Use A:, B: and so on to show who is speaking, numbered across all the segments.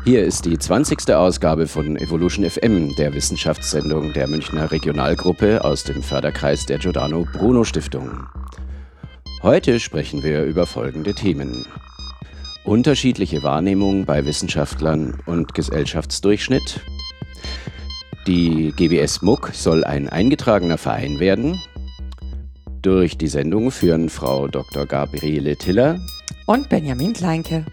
A: Hier ist die 20. Ausgabe von Evolution FM, der Wissenschaftssendung der Münchner Regionalgruppe aus dem Förderkreis der Giordano Bruno Stiftung. Heute sprechen wir über folgende Themen: unterschiedliche Wahrnehmung bei Wissenschaftlern und Gesellschaftsdurchschnitt. Die GWS MUK soll ein eingetragener Verein werden. Durch die Sendung führen Frau Dr. Gabriele Tiller
B: und Benjamin Kleinke.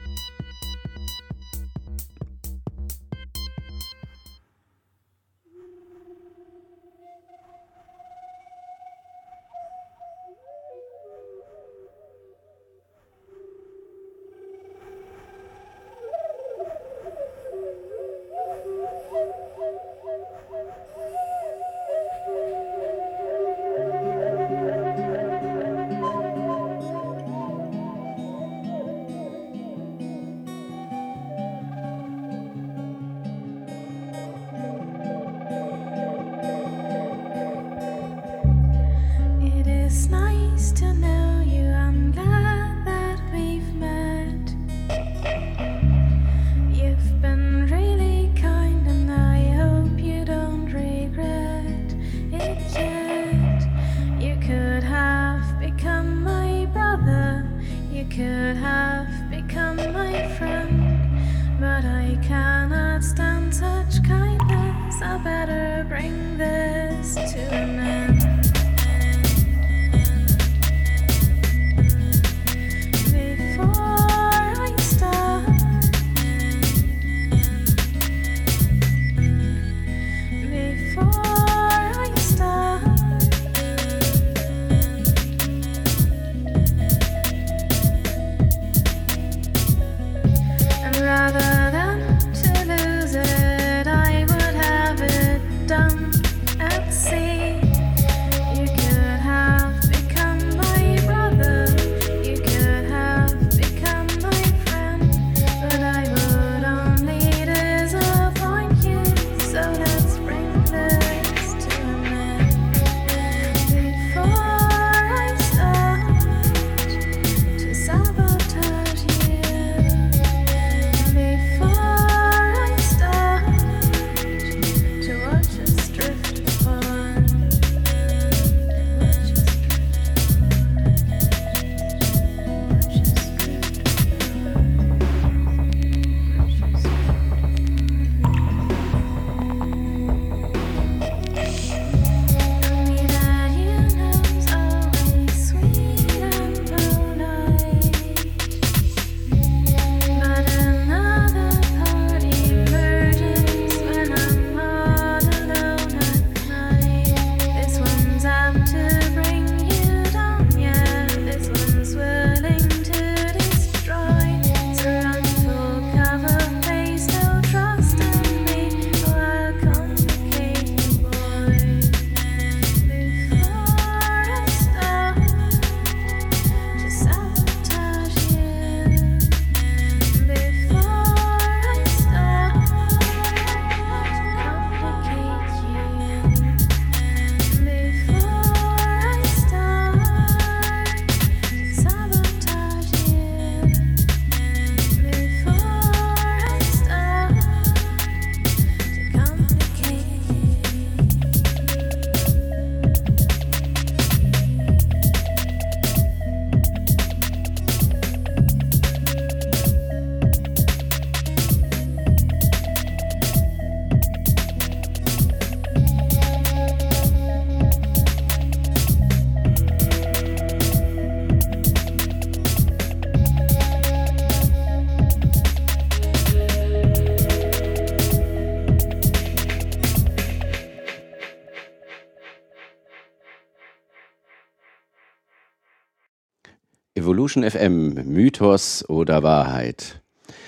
A: Evolution FM, Mythos oder Wahrheit.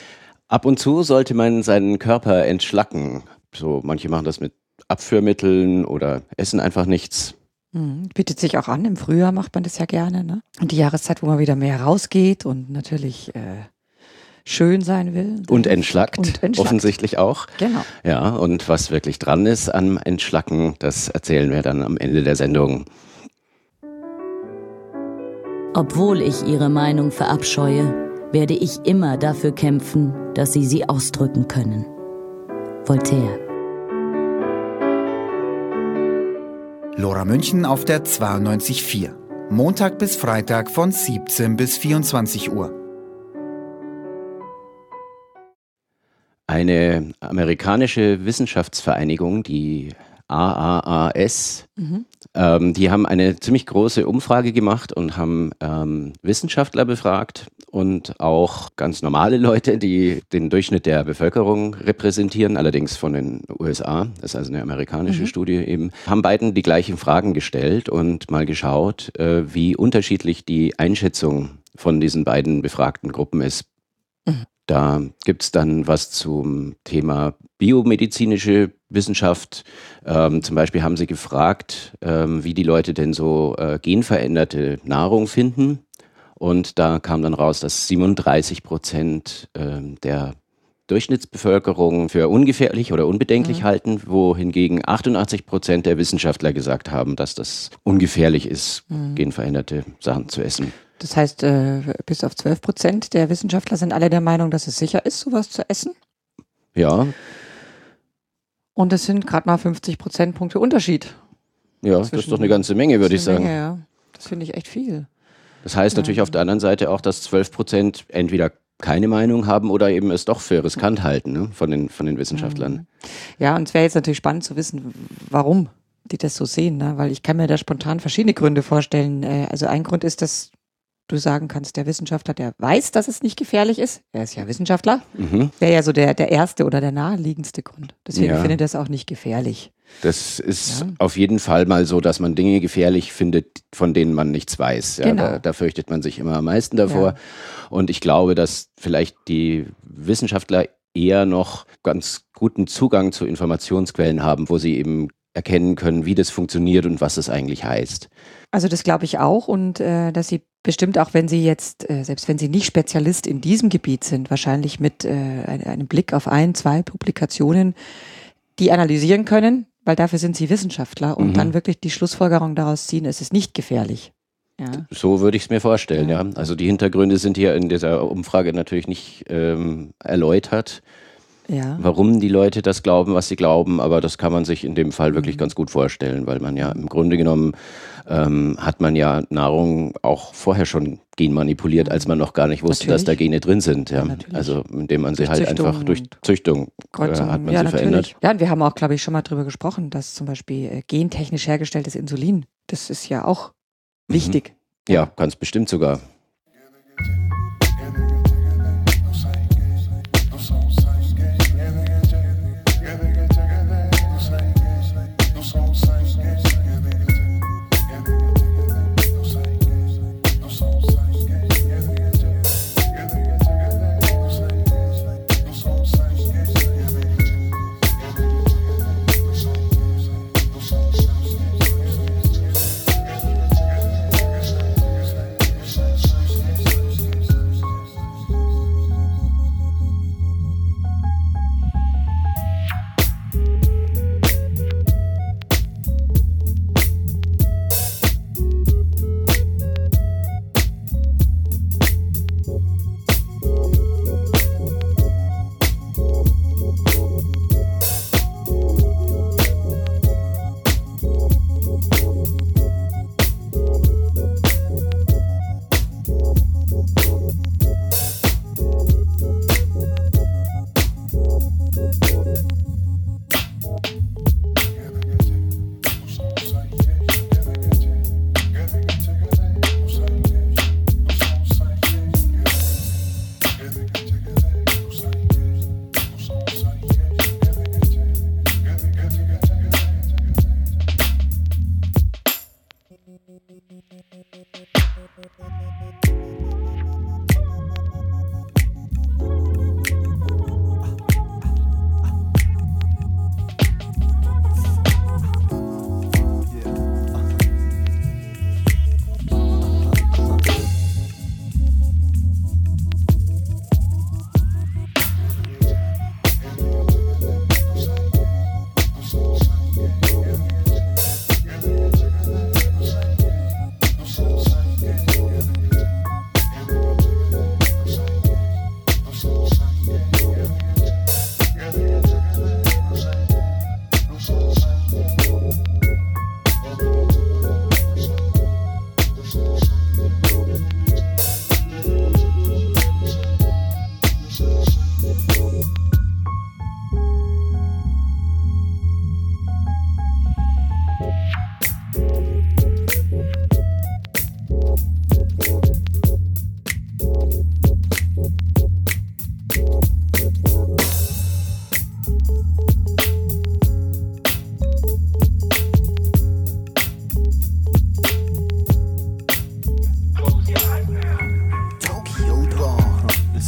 A: Ab und zu sollte man seinen Körper entschlacken. So, manche machen das mit Abführmitteln oder essen einfach nichts.
B: Bietet sich auch an. Im Frühjahr macht man das ja gerne, ne? Und die Jahreszeit, wo man wieder mehr rausgeht und natürlich schön sein will.
A: Und entschlackt, offensichtlich auch.
B: Genau.
A: Ja, und was wirklich dran ist am Entschlacken, das erzählen wir dann am Ende der Sendung.
C: Obwohl ich ihre Meinung verabscheue, werde ich immer dafür kämpfen, dass sie ausdrücken können. Voltaire.
D: Lora München auf der 92.4. Montag bis Freitag von 17 bis 24 Uhr.
A: Eine amerikanische Wissenschaftsvereinigung, die AAAS, die haben eine ziemlich große Umfrage gemacht und haben Wissenschaftler befragt und auch ganz normale Leute, die den Durchschnitt der Bevölkerung repräsentieren, allerdings von den USA, das ist also eine amerikanische Studie eben, haben beiden die gleichen Fragen gestellt und mal geschaut, wie unterschiedlich die Einschätzung von diesen beiden befragten Gruppen ist. Da gibt es dann was zum Thema biomedizinische Wissenschaft. Zum Beispiel haben sie gefragt, wie die Leute denn so genveränderte Nahrung finden. Und da kam dann raus, dass 37% der Durchschnittsbevölkerung für ungefährlich oder unbedenklich halten, wohingegen 88% der Wissenschaftler gesagt haben, dass das ungefährlich ist, genveränderte Sachen zu essen.
B: Das heißt, bis auf 12% der Wissenschaftler sind alle der Meinung, dass es sicher ist, sowas zu essen.
A: Ja.
B: Und es sind gerade mal 50 Prozentpunkte Unterschied.
A: Ja, das ist doch eine ganze Menge, würde ich sagen.
B: Menge, ja. Das finde ich echt viel.
A: Das heißt natürlich auf der anderen Seite auch, dass 12% entweder keine Meinung haben oder eben es doch für riskant halten, ne, von den Wissenschaftlern.
B: Ja, und es wäre jetzt natürlich spannend zu wissen, warum die das so sehen, ne? Weil ich kann mir da spontan verschiedene Gründe vorstellen. Also ein Grund ist, dass du sagen kannst, der Wissenschaftler, der weiß, dass es nicht gefährlich ist, er ist ja Wissenschaftler, wäre ja so der erste oder der naheliegendste Grund. Deswegen finde ich das auch nicht gefährlich.
A: Das ist auf jeden Fall mal so, dass man Dinge gefährlich findet, von denen man nichts weiß. Ja,
B: Genau.
A: da fürchtet man sich immer am meisten davor.
B: Ja.
A: Und ich glaube, dass vielleicht die Wissenschaftler eher noch ganz guten Zugang zu Informationsquellen haben, wo sie eben erkennen können, wie das funktioniert und was es eigentlich heißt.
B: Also das glaube ich auch und dass sie bestimmt auch, wenn sie jetzt, selbst wenn sie nicht Spezialist in diesem Gebiet sind, wahrscheinlich mit einem Blick auf 1, 2 Publikationen, die analysieren können, weil dafür sind sie Wissenschaftler und dann wirklich die Schlussfolgerung daraus ziehen, es ist nicht gefährlich. Ja.
A: So würde ich es mir vorstellen, ja. Also die Hintergründe sind hier in dieser Umfrage natürlich nicht erläutert.
B: Ja.
A: Warum die Leute das glauben, was sie glauben, aber das kann man sich in dem Fall wirklich ganz gut vorstellen, weil man ja im Grunde genommen hat man ja Nahrung auch vorher schon genmanipuliert, als man noch gar nicht wusste, dass da Gene drin sind. Ja. Also indem man sie halt einfach durch Züchtung hat man sie verändert.
B: Ja, und wir haben auch, glaube ich, schon mal drüber gesprochen, dass zum Beispiel gentechnisch hergestelltes Insulin, das ist ja auch wichtig.
A: Ja, ganz bestimmt sogar.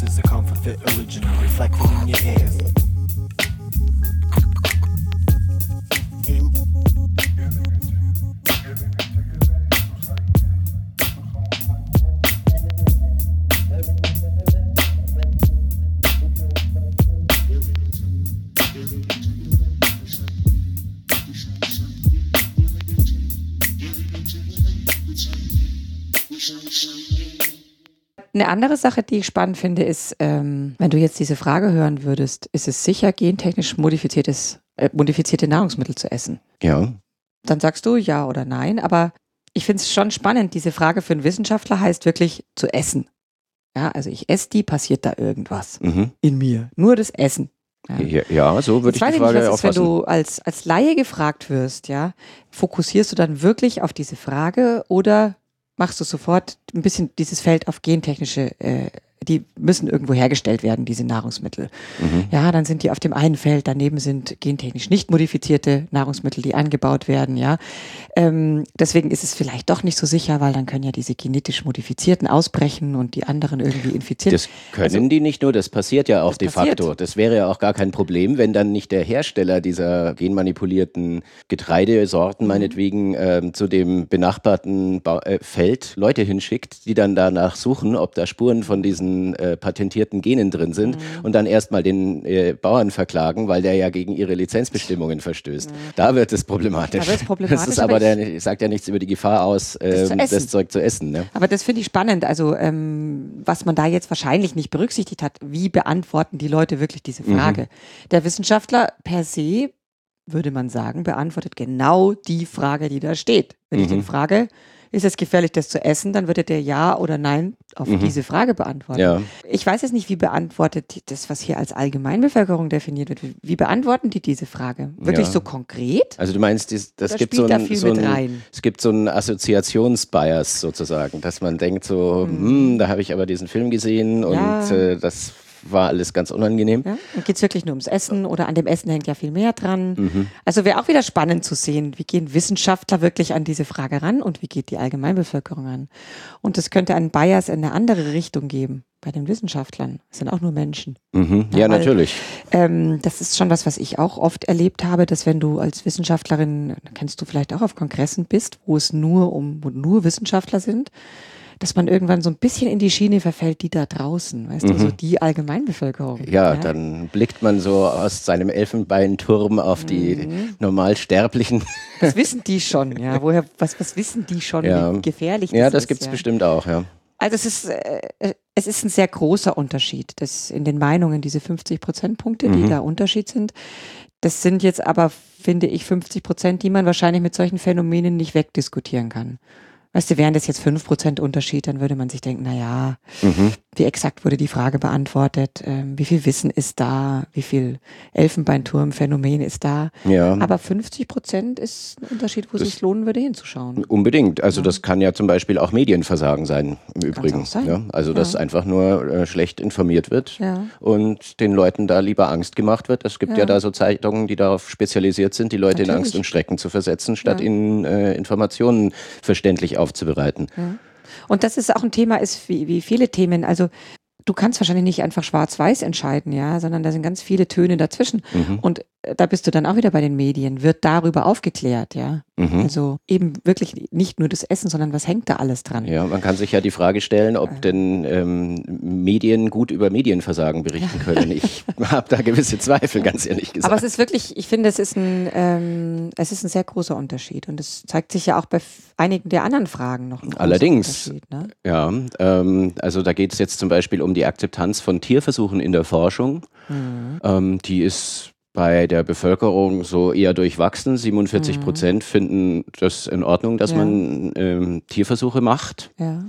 E: is a counterfeit original reflected in your ears.
B: Eine andere Sache, die ich spannend finde, ist, wenn du jetzt diese Frage hören würdest, ist es sicher, gentechnisch modifizierte Nahrungsmittel zu essen?
A: Ja.
B: Dann sagst du ja oder nein, aber ich finde es schon spannend. Diese Frage für einen Wissenschaftler heißt wirklich zu essen. Ja, also ich esse die, passiert da irgendwas in mir. Nur das Essen.
A: Ja, so würde ich die Frage auffassen.
B: Wenn du als Laie gefragt wirst, ja, fokussierst du dann wirklich auf diese Frage oder machst du sofort ein bisschen dieses Feld auf gentechnische, die müssen irgendwo hergestellt werden, diese Nahrungsmittel. Ja, dann sind die auf dem einen Feld, daneben sind gentechnisch nicht modifizierte Nahrungsmittel, die angebaut werden, ja. Deswegen ist es vielleicht doch nicht so sicher, weil dann können ja diese genetisch modifizierten ausbrechen und die anderen irgendwie infizieren.
A: Das können die nicht nur, das passiert ja auch de facto. Das wäre ja auch gar kein Problem, wenn dann nicht der Hersteller dieser genmanipulierten Getreidesorten meinetwegen zu dem benachbarten Feld Leute hinschickt, die dann danach suchen, ob da Spuren von diesen patentierten Genen drin sind und dann erstmal den Bauern verklagen, weil der ja gegen ihre Lizenzbestimmungen verstößt. Da wird es problematisch. Das ist aber, der sagt ja nichts über die Gefahr aus, das Zeug zu essen. Ne?
B: Aber das finde ich spannend. Also was man da jetzt wahrscheinlich nicht berücksichtigt hat, wie beantworten die Leute wirklich diese Frage? Der Wissenschaftler per se, würde man sagen, beantwortet genau die Frage, die da steht. Wenn ich den frage, ist es gefährlich, das zu essen, dann würde der Ja oder Nein auf diese Frage beantworten. Ja. Ich weiß jetzt nicht, wie beantwortet das, was hier als Allgemeinbevölkerung definiert wird. Wie beantworten die diese Frage? Wirklich so konkret?
A: Also du meinst, es gibt so einen Assoziationsbias sozusagen, dass man denkt so, da habe ich aber diesen Film gesehen und das war alles ganz unangenehm.
B: Ja? Und geht es wirklich nur ums Essen oder an dem Essen hängt ja viel mehr dran? Also wäre auch wieder spannend zu sehen, wie gehen Wissenschaftler wirklich an diese Frage ran und wie geht die Allgemeinbevölkerung an? Und es könnte einen Bias in eine andere Richtung geben bei den Wissenschaftlern. Das sind auch nur Menschen.
A: Ja, natürlich.
B: Das ist schon was ich auch oft erlebt habe, dass wenn du als Wissenschaftlerin, kennst du vielleicht auch auf Kongressen bist, wo nur Wissenschaftler sind, dass man irgendwann so ein bisschen in die Schiene verfällt, die da draußen, weißt du, so die Allgemeinbevölkerung.
A: Ja, dann blickt man so aus seinem Elfenbeinturm auf die Normalsterblichen.
B: Was wissen die schon, ja? Was wissen die schon, wie gefährlich das ist?
A: Ja, das gibt's bestimmt auch, ja.
B: Also es ist ein sehr großer Unterschied, dass in den Meinungen diese 50%-Punkte, die da Unterschied sind, das sind jetzt aber, finde ich, 50%, die man wahrscheinlich mit solchen Phänomenen nicht wegdiskutieren kann. Weißt du, wären das jetzt 5% Unterschied, dann würde man sich denken, naja, wie exakt wurde die Frage beantwortet, wie viel Wissen ist da, wie viel Elfenbeinturm-Phänomen ist da. Ja. Aber 50% ist ein Unterschied, wo es sich lohnen würde, hinzuschauen.
A: Unbedingt. Also das kann ja zum Beispiel auch Medienversagen sein, im Übrigen. Auch sein. Ja? Also dass einfach nur schlecht informiert wird und den Leuten da lieber Angst gemacht wird. Es gibt ja da so Zeitungen, die darauf spezialisiert sind, die Leute in Angst und Schrecken zu versetzen, statt ihnen Informationen verständlich aufzubereiten.
B: Ja. Und das ist auch ein Thema, ist wie viele Themen, also du kannst wahrscheinlich nicht einfach schwarz-weiß entscheiden, ja, sondern da sind ganz viele Töne dazwischen. Und da bist du dann auch wieder bei den Medien, wird darüber aufgeklärt, ja. Also eben wirklich nicht nur das Essen, sondern was hängt da alles dran?
A: Ja, man kann sich ja die Frage stellen, ob denn Medien gut über Medienversagen berichten können. Ich habe da gewisse Zweifel, ganz ehrlich gesagt.
B: Aber es ist wirklich, ich finde, es ist ein sehr großer Unterschied und es zeigt sich ja auch bei einigen der anderen Fragen noch ein großer
A: Allerdings,
B: Unterschied. Ne?
A: Ja, also da geht es jetzt zum Beispiel um die Akzeptanz von Tierversuchen in der Forschung. Die ist bei der Bevölkerung so eher durchwachsen. 47% finden das in Ordnung, dass man Tierversuche macht.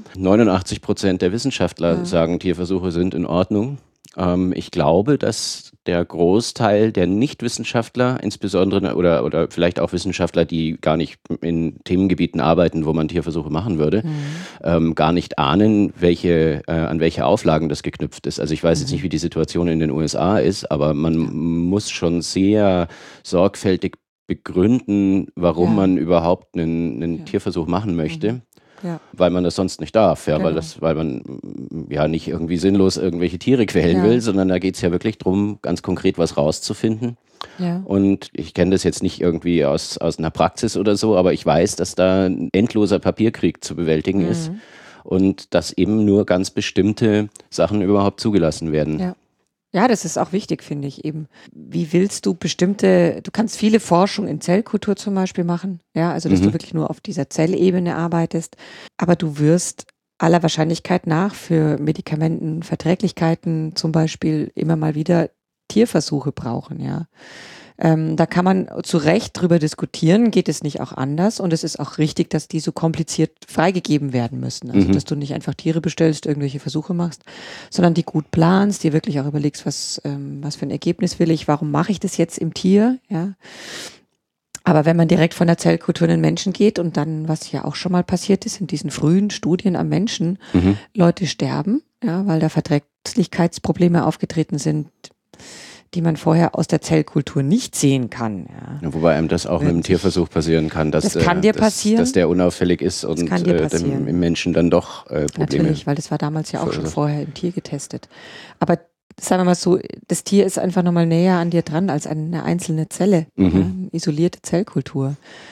A: 89% der Wissenschaftler sagen, Tierversuche sind in Ordnung. Ich glaube, dass der Großteil der Nichtwissenschaftler, insbesondere oder vielleicht auch Wissenschaftler, die gar nicht in Themengebieten arbeiten, wo man Tierversuche machen würde, gar nicht ahnen, an welche Auflagen das geknüpft ist. Also ich weiß jetzt nicht, wie die Situation in den USA ist, aber man muss schon sehr sorgfältig begründen, warum man überhaupt einen Tierversuch machen möchte.
B: Ja.
A: weil man das sonst nicht darf, ja,
B: Genau.
A: weil man ja nicht irgendwie sinnlos irgendwelche Tiere quälen
B: Ja.
A: will, sondern da geht es ja wirklich darum, ganz konkret was rauszufinden.
B: Ja.
A: Und ich kenne das jetzt nicht irgendwie aus einer Praxis oder so, aber ich weiß, dass da ein endloser Papierkrieg zu bewältigen ist und dass eben nur ganz bestimmte Sachen überhaupt zugelassen werden.
B: Ja. Ja, das ist auch wichtig, finde ich eben. Wie willst du du kannst viele Forschung in Zellkultur zum Beispiel machen, ja, also dass du wirklich nur auf dieser Zellebene arbeitest, aber du wirst aller Wahrscheinlichkeit nach für Medikamentenverträglichkeiten zum Beispiel immer mal wieder Tierversuche brauchen, ja. Da kann man zu Recht drüber diskutieren, geht es nicht auch anders? Und es ist auch richtig, dass die so kompliziert freigegeben werden müssen. Also, dass du nicht einfach Tiere bestellst, irgendwelche Versuche machst, sondern die gut planst, dir wirklich auch überlegst, was für ein Ergebnis will ich, warum mache ich das jetzt im Tier, ja. Aber wenn man direkt von der Zellkultur in den Menschen geht und dann, was ja auch schon mal passiert ist, in diesen frühen Studien am Menschen, Leute sterben, ja, weil da Verträglichkeitsprobleme aufgetreten sind, die man vorher aus der Zellkultur nicht sehen kann. Ja.
A: Ja, wobei einem das auch mit einem Tierversuch passieren kann, dass,
B: Das kann dir passieren.
A: dass der unauffällig ist und
B: kann dir passieren.
A: im Menschen dann doch Probleme.
B: Natürlich, weil das war damals ja auch schon
A: verursacht.
B: vorher im Tier getestet. Aber sagen wir mal so, das Tier ist einfach nochmal näher an dir dran als eine einzelne Zelle, ja, eine isolierte Zellkultur.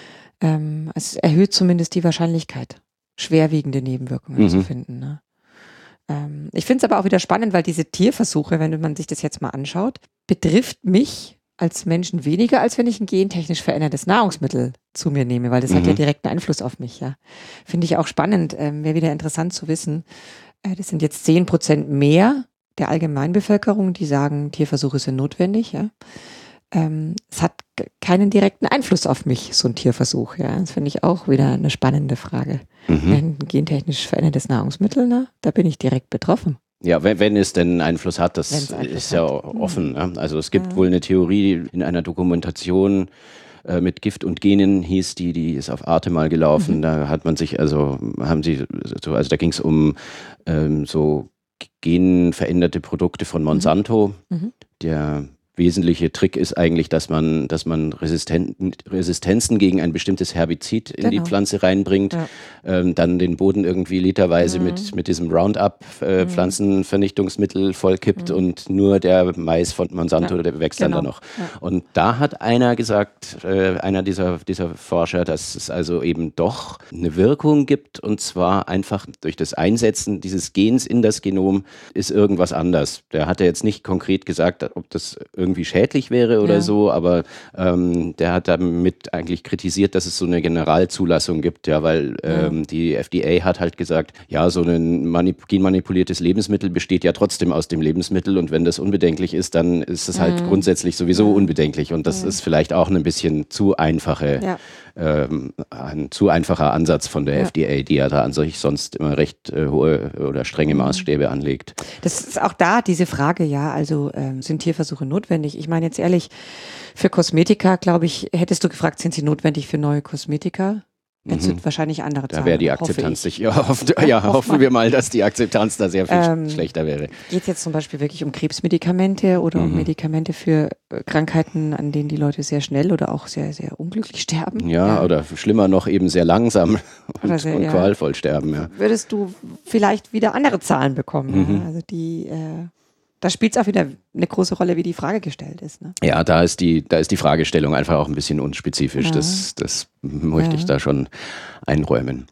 B: Es erhöht zumindest die Wahrscheinlichkeit, schwerwiegende Nebenwirkungen zu finden. Ne? Ich finde es aber auch wieder spannend, weil diese Tierversuche, wenn man sich das jetzt mal anschaut, betrifft mich als Menschen weniger, als wenn ich ein gentechnisch verändertes Nahrungsmittel zu mir nehme, weil das hat ja direkten Einfluss auf mich. Ja. Finde ich auch spannend, wäre wieder interessant zu wissen. Das sind jetzt 10% mehr der Allgemeinbevölkerung, die sagen, Tierversuche sind notwendig. Ja. Es hat keinen direkten Einfluss auf mich, so ein Tierversuch. Ja. Das finde ich auch wieder eine spannende Frage. Ein gentechnisch verändertes Nahrungsmittel, na, da bin ich direkt betroffen.
A: Ja, wenn es denn Einfluss hat, das
B: Wenn's Einfluss
A: ist ja offen. Ne? Also es gibt wohl eine Theorie in einer Dokumentation mit Gift und Genen hieß die ist auf Arte mal gelaufen. Da hat man sich, also da ging es um so genveränderte Produkte von Monsanto. Der wesentliche Trick ist eigentlich, dass man Resistenzen gegen ein bestimmtes Herbizid in die Pflanze reinbringt, dann den Boden irgendwie literweise mit diesem Roundup Pflanzenvernichtungsmittel vollkippt und nur der Mais von Monsanto, der wächst dann da noch. Ja. Und da hat einer gesagt, einer dieser Forscher, dass es also eben doch eine Wirkung gibt, und zwar einfach durch das Einsetzen dieses Gens in das Genom ist irgendwas anders. Der hatte jetzt nicht konkret gesagt, ob das irgendwie schädlich wäre oder so, aber der hat damit eigentlich kritisiert, dass es so eine Generalzulassung gibt, ja, weil die FDA hat halt gesagt, ja, so ein genmanipuliertes Lebensmittel besteht ja trotzdem aus dem Lebensmittel, und wenn das unbedenklich ist, dann ist es halt grundsätzlich sowieso unbedenklich, und das ist vielleicht auch ein bisschen zu einfache ein zu einfacher Ansatz von der FDA, die ja da an sich sonst immer recht hohe oder strenge Maßstäbe anlegt.
B: Das ist auch da diese Frage, ja, also sind Tierversuche notwendig? Ich meine jetzt ehrlich, für Kosmetika, glaube ich, hättest du gefragt, sind sie notwendig für neue Kosmetika? Hättest du wahrscheinlich andere Zahlen.
A: Da wäre die Akzeptanz sicher. Hoffen wir mal, dass die Akzeptanz da sehr viel schlechter wäre.
B: Geht es jetzt zum Beispiel wirklich um Krebsmedikamente oder um Medikamente für Krankheiten, an denen die Leute sehr schnell oder auch sehr, sehr unglücklich sterben?
A: Ja, oder schlimmer noch eben sehr langsam und qualvoll sterben. Ja.
B: Würdest du vielleicht wieder andere Zahlen bekommen? Ja? Also da spielt es auch wieder eine große Rolle, wie die Frage gestellt ist. Ne?
A: Ja, da ist die Fragestellung einfach auch ein bisschen unspezifisch. Ja. Das möchte ich da schon einräumen.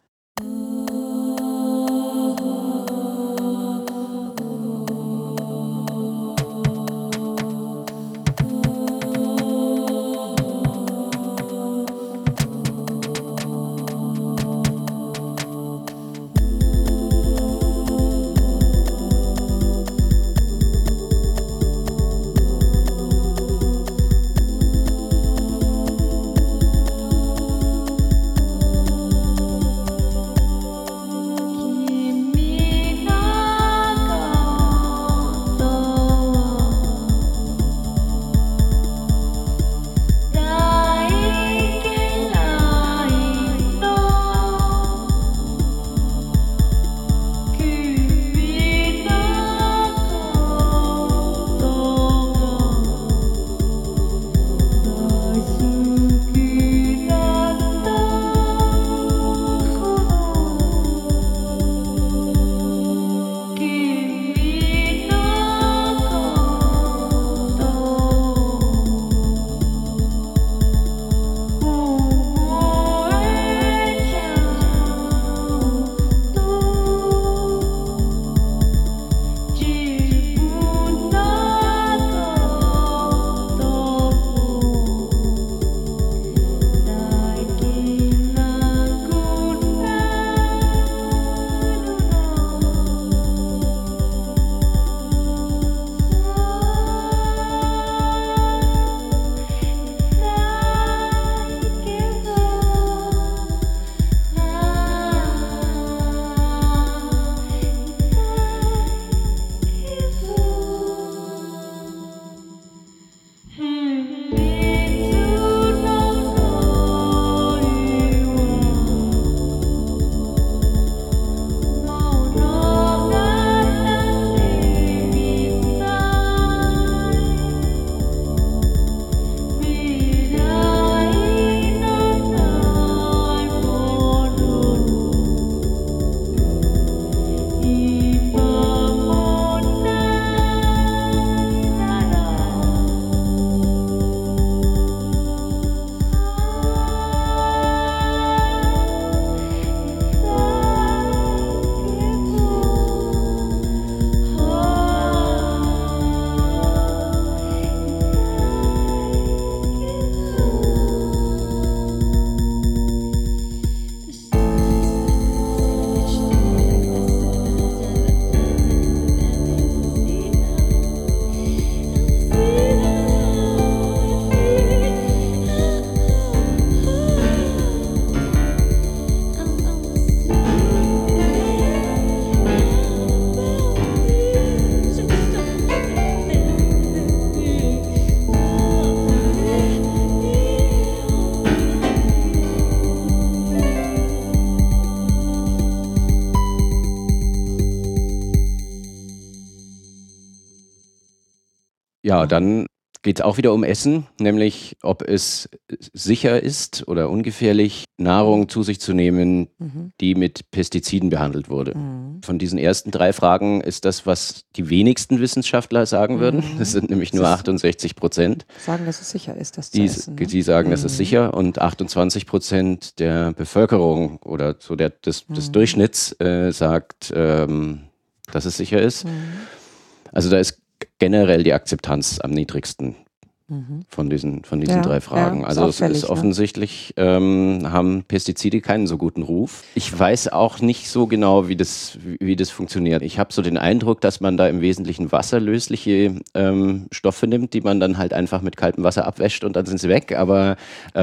A: Ja, dann geht es auch wieder um Essen, nämlich ob es sicher ist oder ungefährlich, Nahrung zu sich zu nehmen, die mit Pestiziden behandelt wurde. Von diesen ersten 3 Fragen ist das, was die wenigsten Wissenschaftler sagen würden. Das sind nämlich nur 68%.
B: Sagen, dass es sicher ist, das zu essen. Ne?
A: Die sagen, das ist sicher, und 28% der Bevölkerung oder so des Durchschnitts sagt, dass es sicher ist. Also da ist generell die Akzeptanz am niedrigsten von diesen 3 Fragen.
B: Ja,
A: also es ist offensichtlich, haben Pestizide keinen so guten Ruf. Ich weiß auch nicht so genau, wie das funktioniert. Ich habe so den Eindruck, dass man da im Wesentlichen wasserlösliche Stoffe nimmt, die man dann halt einfach mit kaltem Wasser abwäscht und dann sind sie weg. Aber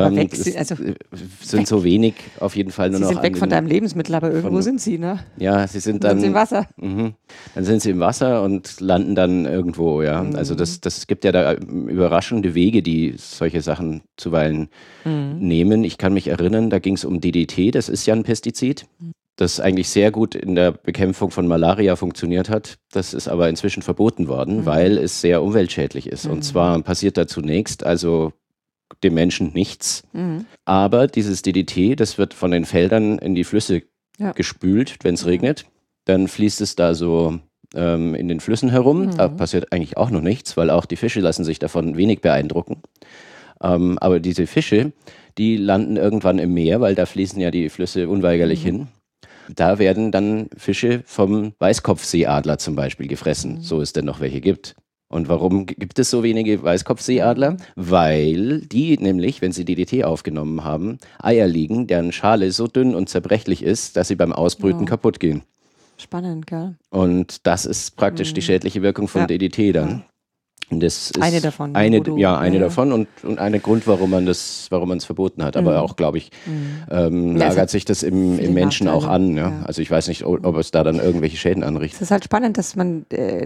A: sind so wenig auf jeden Fall nur noch.
B: Sie sind weg von deinem Lebensmittel, aber irgendwo sind sie, ne?
A: Ja, sie sind dann
B: im Wasser.
A: Dann sind sie im Wasser und landen dann irgendwo, ja. Also das gibt ja da überraschende Wege, die solche Sachen zuweilen nehmen. Ich kann mich erinnern, da ging es um DDT, das ist ja ein Pestizid, das eigentlich sehr gut in der Bekämpfung von Malaria funktioniert hat. Das ist aber inzwischen verboten worden, weil es sehr umweltschädlich ist. Und zwar passiert da zunächst also dem Menschen nichts, aber dieses DDT, das wird von den Feldern in die Flüsse gespült, wenn es regnet. Dann fließt es da so in den Flüssen herum. Da passiert eigentlich auch noch nichts, weil auch die Fische lassen sich davon wenig beeindrucken. Aber diese Fische, die landen irgendwann im Meer, weil da fließen ja die Flüsse unweigerlich hin. Da werden dann Fische vom Weißkopfseeadler zum Beispiel gefressen, so es denn noch welche gibt. Und warum gibt es so wenige Weißkopfseeadler? Weil die nämlich, wenn sie DDT aufgenommen haben, Eier liegen, deren Schale so dünn und zerbrechlich ist, dass sie beim Ausbrüten kaputt gehen.
B: Spannend, gell?
A: Und das ist praktisch die schädliche Wirkung von DDT dann. Und das ist
B: eine davon.
A: Eine davon und ein Grund, warum man es verboten hat. Aber auch, glaube ich, lagert sich das im Menschen auch an. Ja? Also ich weiß nicht, ob es da dann irgendwelche Schäden anrichtet.
B: Es ist halt spannend, dass man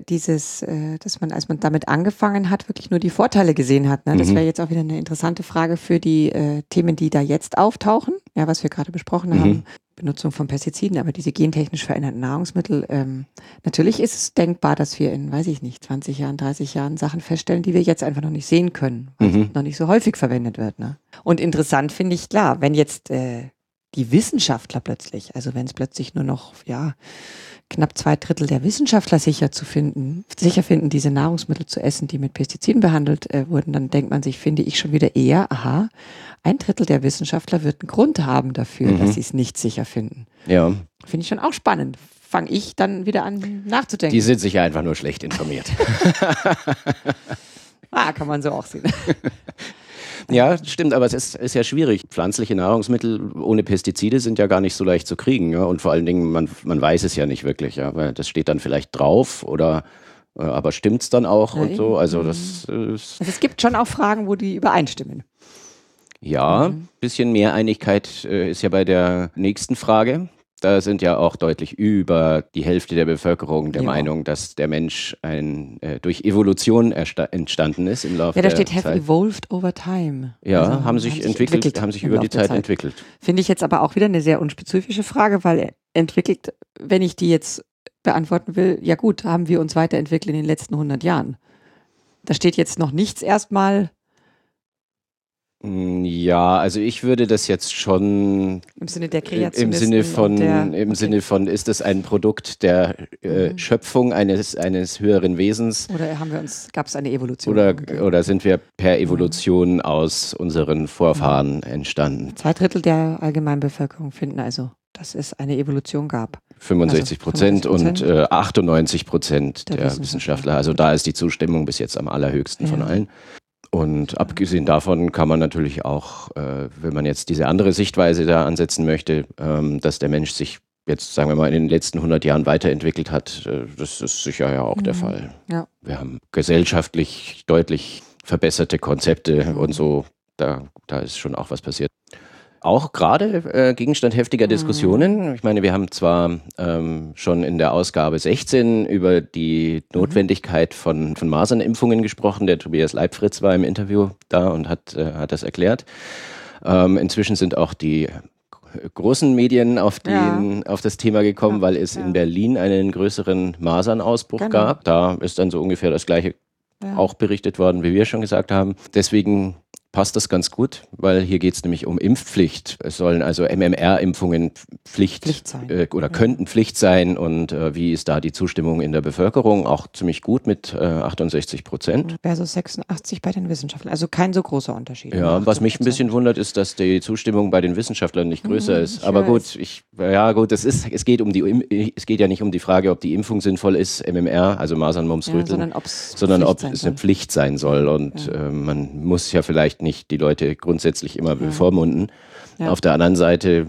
B: als man damit angefangen hat, wirklich nur die Vorteile gesehen hat. Ne? Das wäre jetzt auch wieder eine interessante Frage für die Themen, die da jetzt auftauchen, ja, was wir gerade besprochen haben. Benutzung von Pestiziden, aber diese gentechnisch veränderten Nahrungsmittel, natürlich ist es denkbar, dass wir in, 20 Jahren, 30 Jahren Sachen feststellen, die wir jetzt einfach noch nicht sehen können, weil es noch nicht so häufig verwendet wird. Ne? Und interessant finde ich, klar, wenn jetzt die Wissenschaftler plötzlich, also wenn es plötzlich nur noch, knapp 2/3 der Wissenschaftler sicher finden, diese Nahrungsmittel zu essen, die mit Pestiziden behandelt wurden, dann denkt man sich, finde ich schon wieder eher, 1/3 der Wissenschaftler wird einen Grund haben dafür, dass sie es nicht sicher finden.
A: Ja.
B: Finde ich schon auch spannend. Fange ich dann wieder an nachzudenken.
A: Die sind sicher einfach nur schlecht informiert.
B: Kann man so auch sehen.
A: Ja, stimmt, aber es ist ja schwierig. Pflanzliche Nahrungsmittel ohne Pestizide sind ja gar nicht so leicht zu kriegen. Ja? Und vor allen Dingen, man weiß es ja nicht wirklich. Ja? Weil das steht dann vielleicht drauf oder aber stimmt es dann auch und so. Also das ist
B: es gibt schon auch Fragen, wo die übereinstimmen.
A: Ja, bisschen mehr Einigkeit ist ja bei der nächsten Frage. Da sind ja auch deutlich über die Hälfte der Bevölkerung der Meinung, dass der Mensch durch Evolution entstanden ist im Laufe der Zeit.
B: Ja, da steht have evolved over time.
A: Ja, also, haben sich über die Zeit entwickelt.
B: Finde ich jetzt aber auch wieder eine sehr unspezifische Frage, weil entwickelt, wenn ich die jetzt beantworten will, ja gut, haben wir uns weiterentwickelt in den letzten 100 Jahren. Da steht jetzt noch nichts erstmal.
A: Ja, also ich würde das jetzt schon
B: im Sinne der Kreation
A: im Sinne von ist es ein Produkt der Schöpfung eines höheren Wesens
B: oder gab es eine Evolution
A: oder sind wir per Evolution aus unseren Vorfahren entstanden?
B: 2/3 der Allgemeinbevölkerung finden also, dass es eine Evolution gab.
A: 65% und 98% der Wissenschaftler. Also da ist die Zustimmung bis jetzt am allerhöchsten von allen. Und abgesehen davon kann man natürlich auch, wenn man jetzt diese andere Sichtweise da ansetzen möchte, dass der Mensch sich jetzt, sagen wir mal, in den letzten 100 Jahren weiterentwickelt hat, das ist sicher ja auch der Fall. Ja. Wir haben gesellschaftlich deutlich verbesserte Konzepte und so, da ist schon auch was passiert. Auch gerade Gegenstand heftiger Diskussionen. Ich meine, wir haben zwar schon in der Ausgabe 16 über die Notwendigkeit von Masernimpfungen gesprochen. Der Tobias Leibfritz war im Interview da und hat das erklärt. Inzwischen sind auch die großen Medien auf das Thema gekommen, weil es in Berlin einen größeren Masernausbruch gab. Da ist dann so ungefähr das Gleiche auch berichtet worden, wie wir schon gesagt haben. Deswegen passt das ganz gut, weil hier geht es nämlich um Impfpflicht. Es sollen also MMR-Impfungen Pflicht sein. Oder könnten Pflicht sein. Und wie ist da die Zustimmung in der Bevölkerung? Auch ziemlich gut mit 68%.
B: Versus 86 bei den Wissenschaftlern. Also kein so großer Unterschied.
A: Ja, was mich ein bisschen wundert, ist, dass die Zustimmung bei den Wissenschaftlern nicht größer ist. Aber gut, es geht ja nicht um die Frage, ob die Impfung sinnvoll ist, MMR, also Masern, Mumps, Röteln, sondern ob es eine Pflicht sein soll. Und man muss ja vielleicht nicht die Leute grundsätzlich immer bevormunden. Ja. Auf der anderen Seite,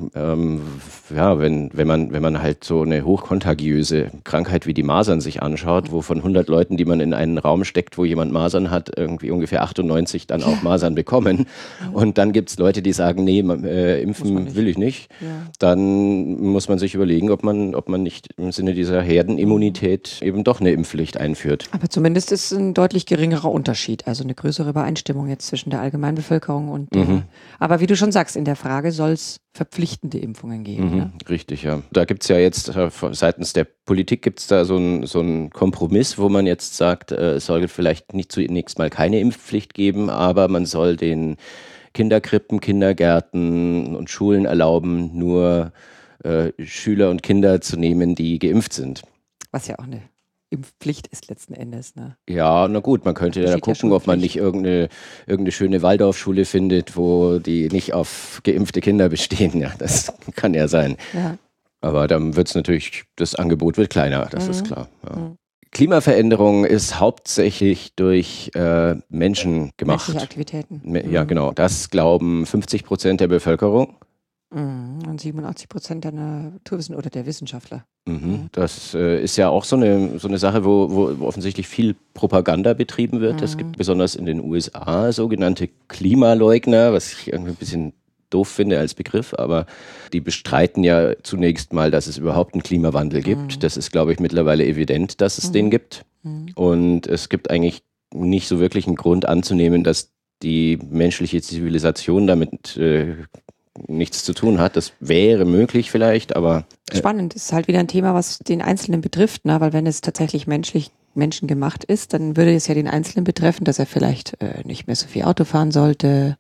A: wenn man halt so eine hochkontagiöse Krankheit wie die Masern sich anschaut, wo von 100 Leuten, die man in einen Raum steckt, wo jemand Masern hat, irgendwie ungefähr 98 dann auch Masern bekommen. Und dann gibt es Leute, die sagen, nee, impfen will ich nicht. Ja. Dann muss man sich überlegen, ob man nicht im Sinne dieser Herdenimmunität eben doch eine Impfpflicht einführt.
B: Aber zumindest ist ein deutlich geringerer Unterschied, also eine größere Übereinstimmung jetzt zwischen der Allgemeinbevölkerung und aber wie du schon sagst, in der Frage soll es verpflichtende Impfungen geben. Ne?
A: Richtig, ja. Da gibt es ja jetzt seitens der Politik gibt es da so einen Kompromiss, wo man jetzt sagt, es soll vielleicht nicht zunächst mal keine Impfpflicht geben, aber man soll den Kinderkrippen, Kindergärten und Schulen erlauben, nur Schüler und Kinder zu nehmen, die geimpft sind.
B: Was ja auch eine Impfpflicht ist letzten Endes. Ne?
A: Ja, na gut, man könnte ja gucken, ob man nicht irgendeine schöne Waldorfschule findet, wo die nicht auf geimpfte Kinder bestehen. Ja, das kann ja sein. Ja. Aber dann wird es natürlich, das Angebot wird kleiner, das ist klar. Ja. Klimaveränderung ist hauptsächlich durch Menschen gemacht.
B: Menschliche Aktivitäten.
A: Ja, genau. Das glauben 50% der Bevölkerung.
B: Und 87% der Naturwissenschaftler oder der Wissenschaftler.
A: Das ist ja auch so eine Sache, wo offensichtlich viel Propaganda betrieben wird. Es gibt besonders in den USA sogenannte Klimaleugner, was ich irgendwie ein bisschen doof finde als Begriff, aber die bestreiten ja zunächst mal, dass es überhaupt einen Klimawandel gibt. Das ist, glaube ich, mittlerweile evident, dass es den gibt. Und es gibt eigentlich nicht so wirklich einen Grund anzunehmen, dass die menschliche Zivilisation damit nichts zu tun hat. Das wäre möglich vielleicht, aber...
B: Spannend, ist halt wieder ein Thema, was den Einzelnen betrifft, ne? Weil wenn es tatsächlich menschengemacht ist, dann würde es ja den Einzelnen betreffen, dass er vielleicht nicht mehr so viel Auto fahren sollte,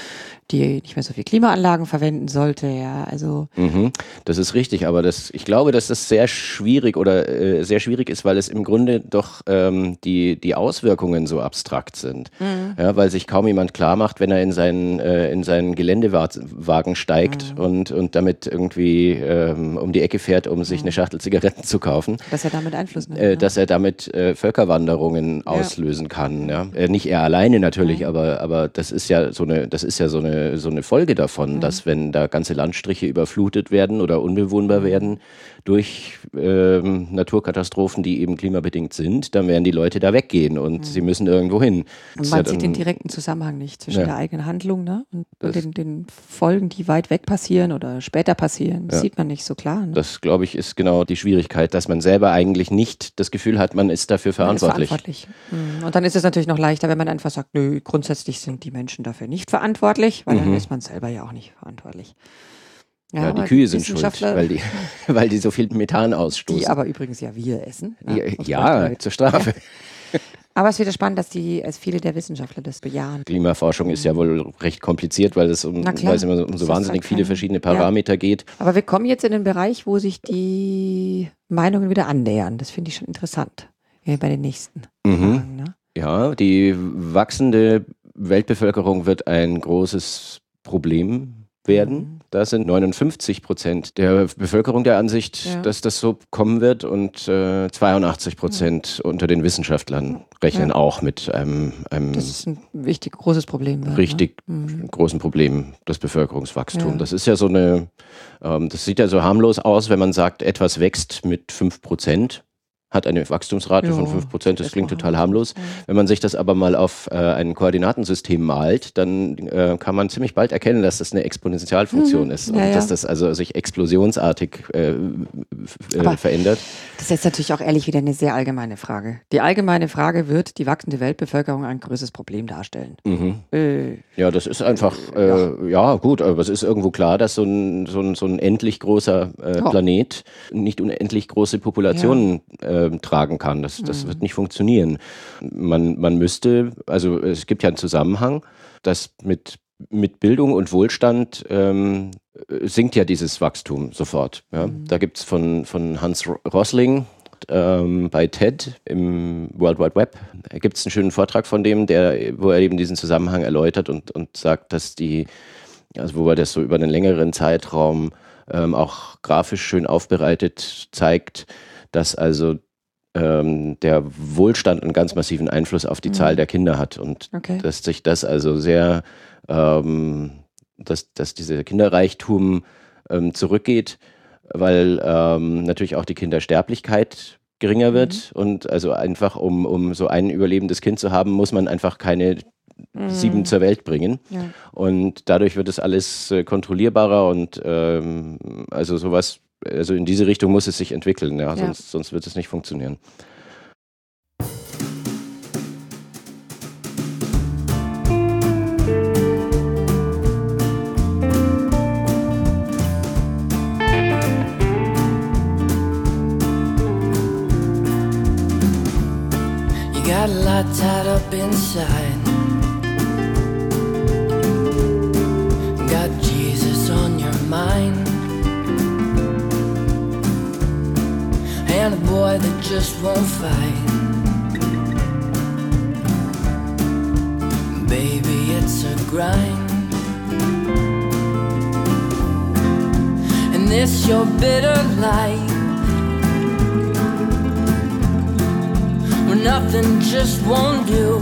B: die nicht mehr so viel Klimaanlagen verwenden sollte, ja, also.
A: Das ist richtig, aber ich glaube, dass das sehr schwierig ist, weil es im Grunde doch die Auswirkungen so abstrakt sind. Ja, weil sich kaum jemand klar macht, wenn er in seinen Geländewagen steigt und damit irgendwie um die Ecke fährt, um sich eine Schachtel Zigaretten zu kaufen.
B: Dass er damit Einfluss nimmt.
A: Dass er damit Völkerwanderungen auslösen kann. Ja? Nicht er alleine natürlich, aber das ist ja so eine Folge davon, dass wenn da ganze Landstriche überflutet werden oder unbewohnbar werden durch Naturkatastrophen, die eben klimabedingt sind, dann werden die Leute da weggehen und sie müssen irgendwo hin.
B: Und man sieht den direkten Zusammenhang nicht zwischen der eigenen Handlung, ne, und den Folgen, die weit weg passieren oder später passieren. Das sieht man nicht so klar. Ne?
A: Das, glaube ich, ist genau die Schwierigkeit, dass man selber eigentlich nicht das Gefühl hat, man ist dafür verantwortlich.
B: Und dann ist es natürlich noch leichter, wenn man einfach sagt, nö, grundsätzlich sind die Menschen dafür nicht verantwortlich, weil dann ist man selber ja auch nicht verantwortlich.
A: Ja, die Kühe sind schuld, weil die so viel Methan ausstoßen.
B: Die aber übrigens wir essen.
A: Ja, zur Strafe.
B: Aber es ist wieder spannend, dass viele der Wissenschaftler das bejahen.
A: Klimaforschung ist ja wohl recht kompliziert, weil es immer so wahnsinnig viele verschiedene Parameter geht.
B: Aber wir kommen jetzt in den Bereich, wo sich die Meinungen wieder annähern. Das finde ich schon interessant. Bei den nächsten Fragen, ne?
A: Ja, die wachsende Weltbevölkerung wird ein großes Problem werden. Da sind 59% der Bevölkerung der Ansicht, dass das so kommen wird und 82% unter den Wissenschaftlern rechnen auch mit einem
B: das ist ein großes Problem.
A: Großen Problem, das Bevölkerungswachstum. Das ist ja das sieht ja so harmlos aus, wenn man sagt, etwas wächst mit 5%. Hat eine Wachstumsrate von 5%, das klingt total harmlos. Wenn man sich das aber mal auf ein Koordinatensystem malt, dann kann man ziemlich bald erkennen, dass das eine Exponentialfunktion ist und dass das also sich explosionsartig verändert.
B: Das ist jetzt natürlich auch ehrlich wieder eine sehr allgemeine Frage. Die allgemeine Frage wird die wachsende Weltbevölkerung ein größeres Problem darstellen.
A: Ja, das ist einfach, gut, aber es ist irgendwo klar, dass so ein endlich großer Planet nicht unendlich große Populationen tragen kann. Das wird nicht funktionieren. Man müsste, also es gibt ja einen Zusammenhang, dass mit Bildung und Wohlstand sinkt ja dieses Wachstum sofort. Ja? Da gibt es von Hans Rosling bei TED im World Wide Web, gibt es einen schönen Vortrag von dem, wo er eben diesen Zusammenhang erläutert und sagt, dass wo er das so über einen längeren Zeitraum auch grafisch schön aufbereitet zeigt, dass also der Wohlstand einen ganz massiven Einfluss auf die Zahl der Kinder hat und dass sich das also sehr, dass dieser Kinderreichtum zurückgeht, weil natürlich auch die Kindersterblichkeit geringer wird und also einfach, um so ein überlebendes Kind zu haben, muss man einfach keine 7 zur Welt bringen. Ja. Und dadurch wird es alles kontrollierbarer und also sowas, also in diese Richtung muss es sich entwickeln, ja? Sonst wird es nicht funktionieren.
F: You got a lot tied up inside. Got Jesus on your mind. And a boy that just won't fight. Baby, it's a grind. And this your bitter life, where nothing just won't do.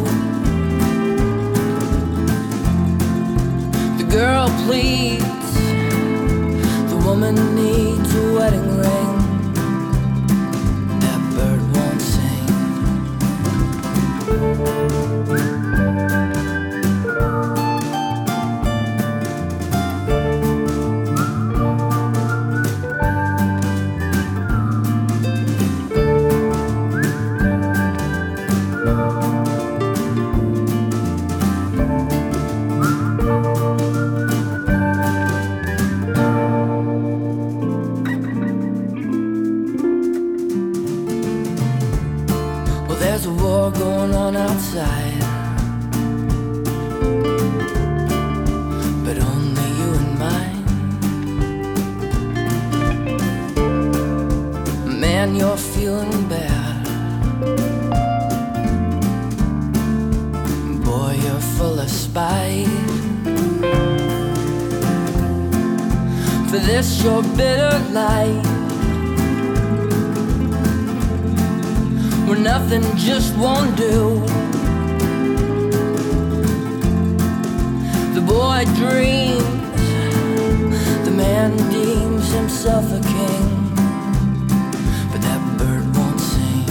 F: The girl pleads, the woman needs a wedding ring. That bird won't sing. There's a war going on outside, but only you and mine. Man, you're feeling bad. Boy, you're full of spite. For this your bitter life, where nothing just won't do. The boy dreams, the man deems himself a king, but that bird won't sing.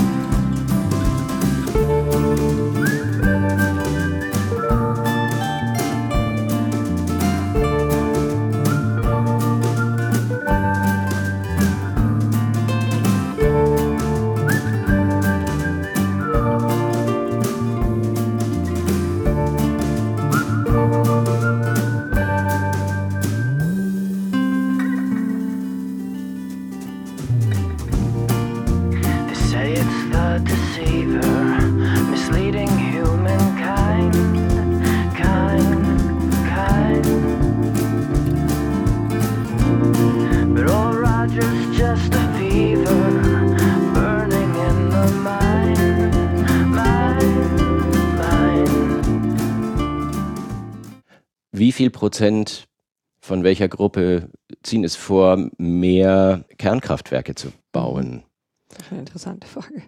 A: Wie viel Prozent von welcher Gruppe ziehen es vor, mehr Kernkraftwerke zu bauen?
B: Das ist eine interessante Frage.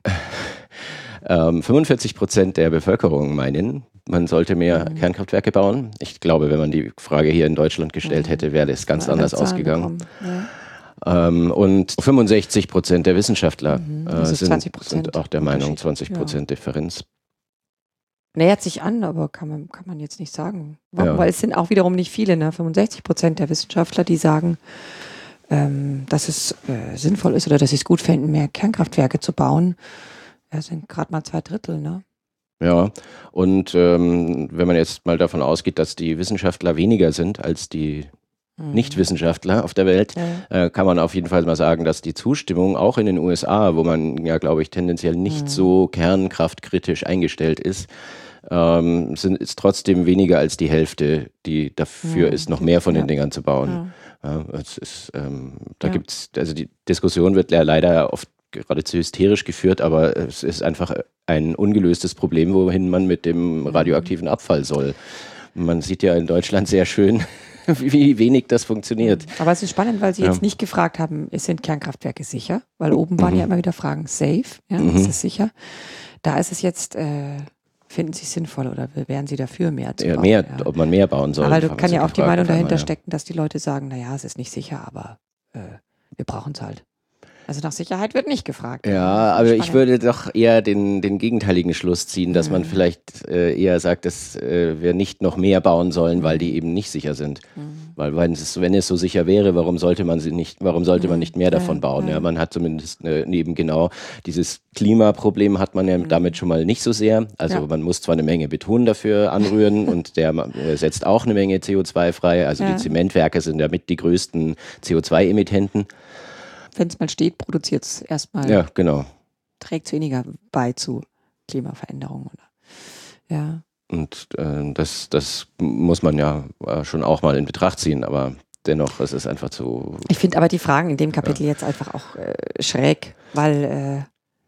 A: 45% der Bevölkerung meinen, man sollte mehr Kernkraftwerke bauen. Ich glaube, wenn man die Frage hier in Deutschland gestellt hätte, wäre das ganz anders ausgegangen. Und 65% der Wissenschaftler sind auch der Meinung, 20% Differenz.
B: Nähert sich an, aber kann man jetzt nicht sagen. Weil es sind auch wiederum nicht viele, ne? 65% der Wissenschaftler, die sagen, dass es sinnvoll ist oder dass sie es gut fänden, mehr Kernkraftwerke zu bauen. Das sind gerade mal 2/3, ne?
A: Ja, und wenn man jetzt mal davon ausgeht, dass die Wissenschaftler weniger sind als die Nichtwissenschaftler auf der Welt, kann man auf jeden Fall mal sagen, dass die Zustimmung auch in den USA, wo man ja, glaube ich, tendenziell nicht so kernkraftkritisch eingestellt ist, ist trotzdem weniger als die Hälfte, die dafür ist, noch mehr von den Dingern zu bauen. Ja, es ist, gibt's, also die Diskussion wird ja leider oft geradezu hysterisch geführt, aber es ist einfach ein ungelöstes Problem, wohin man mit dem radioaktiven Abfall soll. Man sieht ja in Deutschland sehr schön, wie wenig das funktioniert.
B: Aber es ist spannend, weil Sie jetzt nicht gefragt haben, sind Kernkraftwerke sicher? Weil oben waren ja immer wieder Fragen, safe, ist es sicher? Da ist es jetzt, finden Sie es sinnvoll oder wären Sie dafür, mehr zu bauen?
A: Ob man mehr bauen soll.
B: Aber da kann ja auch die Meinung dahinter stecken, dass die Leute sagen, naja, es ist nicht sicher, aber wir brauchen es halt. Also nach Sicherheit wird nicht gefragt.
A: Ja, aber ich würde doch eher den gegenteiligen Schluss ziehen, dass man vielleicht eher sagt, dass wir nicht noch mehr bauen sollen, weil die eben nicht sicher sind. Weil wenn es so sicher wäre, warum sollte man nicht mehr davon bauen? Ja, man hat zumindest eben genau dieses Klimaproblem hat man ja damit schon mal nicht so sehr. Also man muss zwar eine Menge Beton dafür anrühren und der setzt auch eine Menge CO2 frei. Also die Zementwerke sind damit die größten CO2-Emittenten.
B: Wenn es mal steht, produziert es erstmal.
A: Ja, genau.
B: Trägt es weniger bei zu Klimaveränderungen. Ja.
A: Und das muss man ja schon auch mal in Betracht ziehen, aber dennoch, es ist einfach zu...
B: Ich finde aber die Fragen in dem Kapitel jetzt einfach auch schräg, weil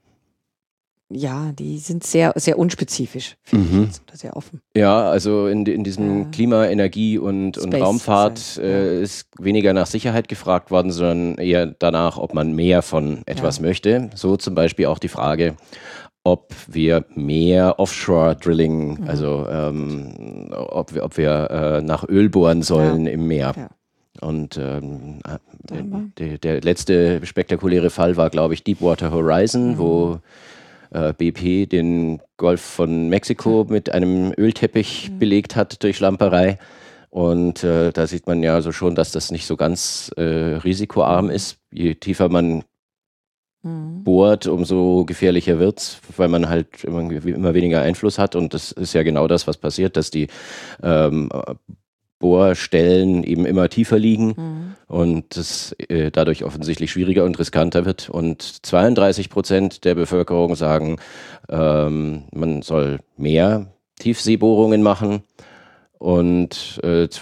B: die sind sehr, sehr unspezifisch, finde ich, oder sehr offen.
A: Ja, also in diesem Klima, Energie und Raumfahrt ist weniger nach Sicherheit gefragt worden, sondern eher danach, ob man mehr von etwas möchte. So zum Beispiel auch die Frage, ob wir mehr Offshore-Drilling, also ob wir nach Öl bohren sollen im Meer. Ja. Und der letzte spektakuläre Fall war, glaube ich, Deepwater Horizon, wo BP den Golf von Mexiko mit einem Ölteppich belegt hat durch Schlamperei. Und da sieht man ja so schon, dass das nicht so ganz risikoarm ist. Je tiefer man bohrt, umso gefährlicher wird es, weil man halt immer weniger Einfluss hat. Und das ist ja genau das, was passiert, dass die Bohrstellen eben immer tiefer liegen und es dadurch offensichtlich schwieriger und riskanter wird. Und 32% der Bevölkerung sagen, man soll mehr Tiefseebohrungen machen und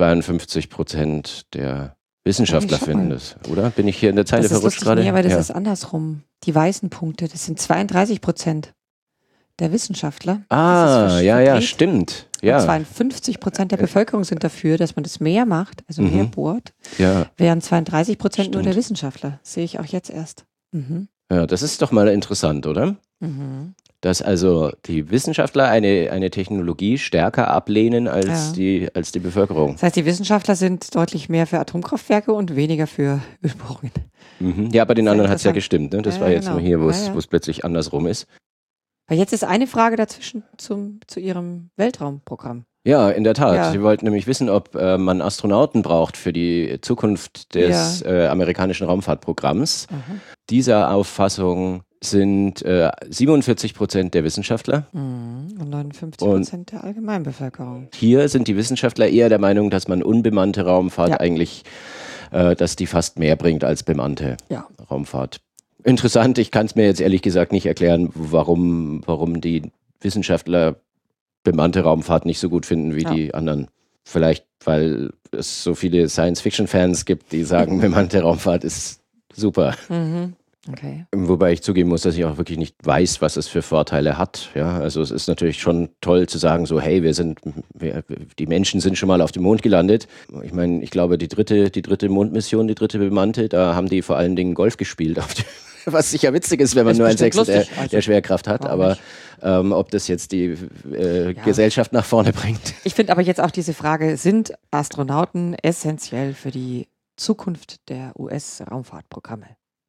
A: 52% der Wissenschaftler finden das, oder? Bin ich hier in der Zeile verrutscht gerade?
B: Nee, aber das ist andersrum. Die weißen Punkte, das sind 32% der Wissenschaftler.
A: Stimmt. Ja.
B: Und 52% der Bevölkerung sind dafür, dass man das mehr macht, also mehr bohrt, während 32% nur der Wissenschaftler. Das sehe ich auch jetzt erst.
A: Ja, das ist doch mal interessant, oder? Dass also die Wissenschaftler eine Technologie stärker ablehnen als die Bevölkerung.
B: Das heißt, die Wissenschaftler sind deutlich mehr für Atomkraftwerke und weniger für Ölbohrungen.
A: Ja, bei den anderen hat es ja gestimmt. Ne? Das war jetzt nur hier, wo es plötzlich andersrum ist.
B: Weil jetzt ist eine Frage dazwischen zu Ihrem Weltraumprogramm.
A: Ja, in der Tat. Ja. Sie wollten nämlich wissen, ob man Astronauten braucht für die Zukunft des amerikanischen Raumfahrtprogramms. Dieser Auffassung sind 47% der Wissenschaftler
B: und 59% der Allgemeinbevölkerung.
A: Hier sind die Wissenschaftler eher der Meinung, dass man unbemannte Raumfahrt eigentlich, dass die fast mehr bringt als bemannte Raumfahrt. Interessant, ich kann es mir jetzt ehrlich gesagt nicht erklären, warum die Wissenschaftler bemannte Raumfahrt nicht so gut finden wie die anderen. Vielleicht, weil es so viele Science-Fiction-Fans gibt, die sagen, bemannte Raumfahrt ist super.
B: Okay.
A: Wobei ich zugeben muss, dass ich auch wirklich nicht weiß, was es für Vorteile hat. Ja, also es ist natürlich schon toll zu sagen, so hey, die Menschen sind schon mal auf dem Mond gelandet. Ich meine, ich glaube, die dritte Mondmission, die dritte bemannte, da haben die vor allen Dingen Golf gespielt was sicher witzig ist, wenn man nur ein Sechstel der Schwerkraft hat, aber ob das jetzt die Gesellschaft nach vorne bringt.
B: Ich finde aber jetzt auch diese Frage, sind Astronauten essentiell für die Zukunft der US-Raumfahrtprogramme?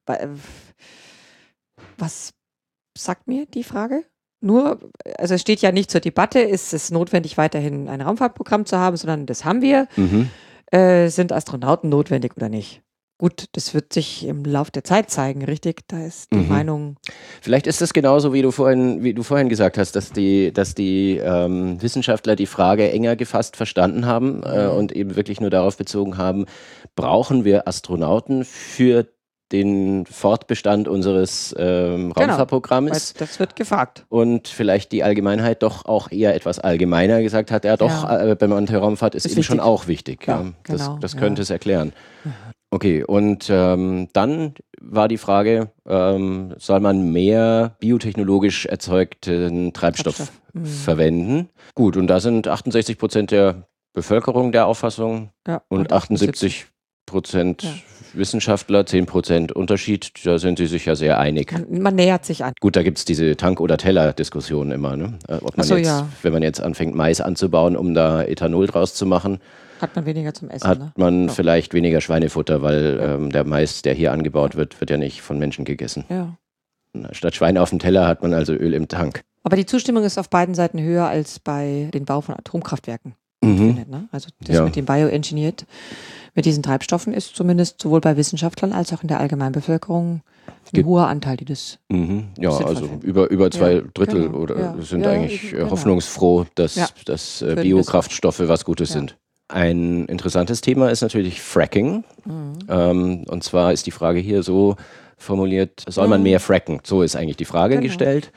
B: Was sagt mir die Frage? Also es steht ja nicht zur Debatte, ist es notwendig, weiterhin ein Raumfahrtprogramm zu haben, sondern das haben wir. Sind Astronauten notwendig oder nicht? Gut, das wird sich im Lauf der Zeit zeigen, richtig? Da ist die Meinung.
A: Vielleicht ist es genauso, wie du vorhin gesagt hast, dass die Wissenschaftler die Frage enger gefasst verstanden haben und eben wirklich nur darauf bezogen haben, brauchen wir Astronauten für den Fortbestand unseres Raumfahrtprogramms.
B: Das wird gefragt.
A: Und vielleicht die Allgemeinheit doch auch eher etwas allgemeiner gesagt hat, bemannte Raumfahrt ist eben wichtig. Schon auch wichtig.
B: Ja,
A: ja.
B: genau,
A: Das könnte es erklären. Okay, und dann war die Frage, soll man mehr biotechnologisch erzeugten Treibstoff verwenden? Gut, und da sind 68% der Bevölkerung der Auffassung und 78% Wissenschaftler, 10% Unterschied, da sind sie sich ja sehr einig.
B: Man nähert sich an.
A: Gut, da gibt es diese Tank- oder Teller-Diskussion immer. Ne? Ob man wenn man jetzt anfängt, Mais anzubauen, um da Ethanol draus zu machen,
B: hat man weniger zum Essen.
A: Hat man vielleicht weniger Schweinefutter, weil der Mais, der hier angebaut wird, wird ja nicht von Menschen gegessen.
B: Ja.
A: Statt Schwein auf dem Teller hat man also Öl im Tank.
B: Aber die Zustimmung ist auf beiden Seiten höher als bei den Bau von Atomkraftwerken. Findet, ne? Also das mit dem Bioengineered, mit diesen Treibstoffen ist zumindest sowohl bei Wissenschaftlern als auch in der Allgemeinbevölkerung ein hoher Anteil, die das
A: Ja, also über 2/3 sind eigentlich hoffnungsfroh, dass Biokraftstoffe was Gutes sind. Ein interessantes Thema ist natürlich Fracking. Und zwar ist die Frage hier so formuliert, soll man mehr fracken? So ist eigentlich die Frage gestellt.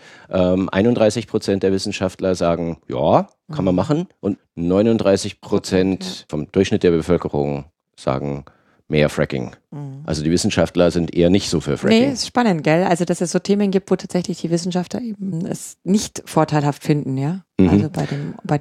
A: 31% der Wissenschaftler sagen, ja, kann man machen. Und 39% vom Durchschnitt der Bevölkerung sagen, mehr Fracking. Also die Wissenschaftler sind eher nicht so für Fracking.
B: Nee, ist spannend, gell? Also dass es so Themen gibt, wo tatsächlich die Wissenschaftler eben es nicht vorteilhaft finden, ja? Also bei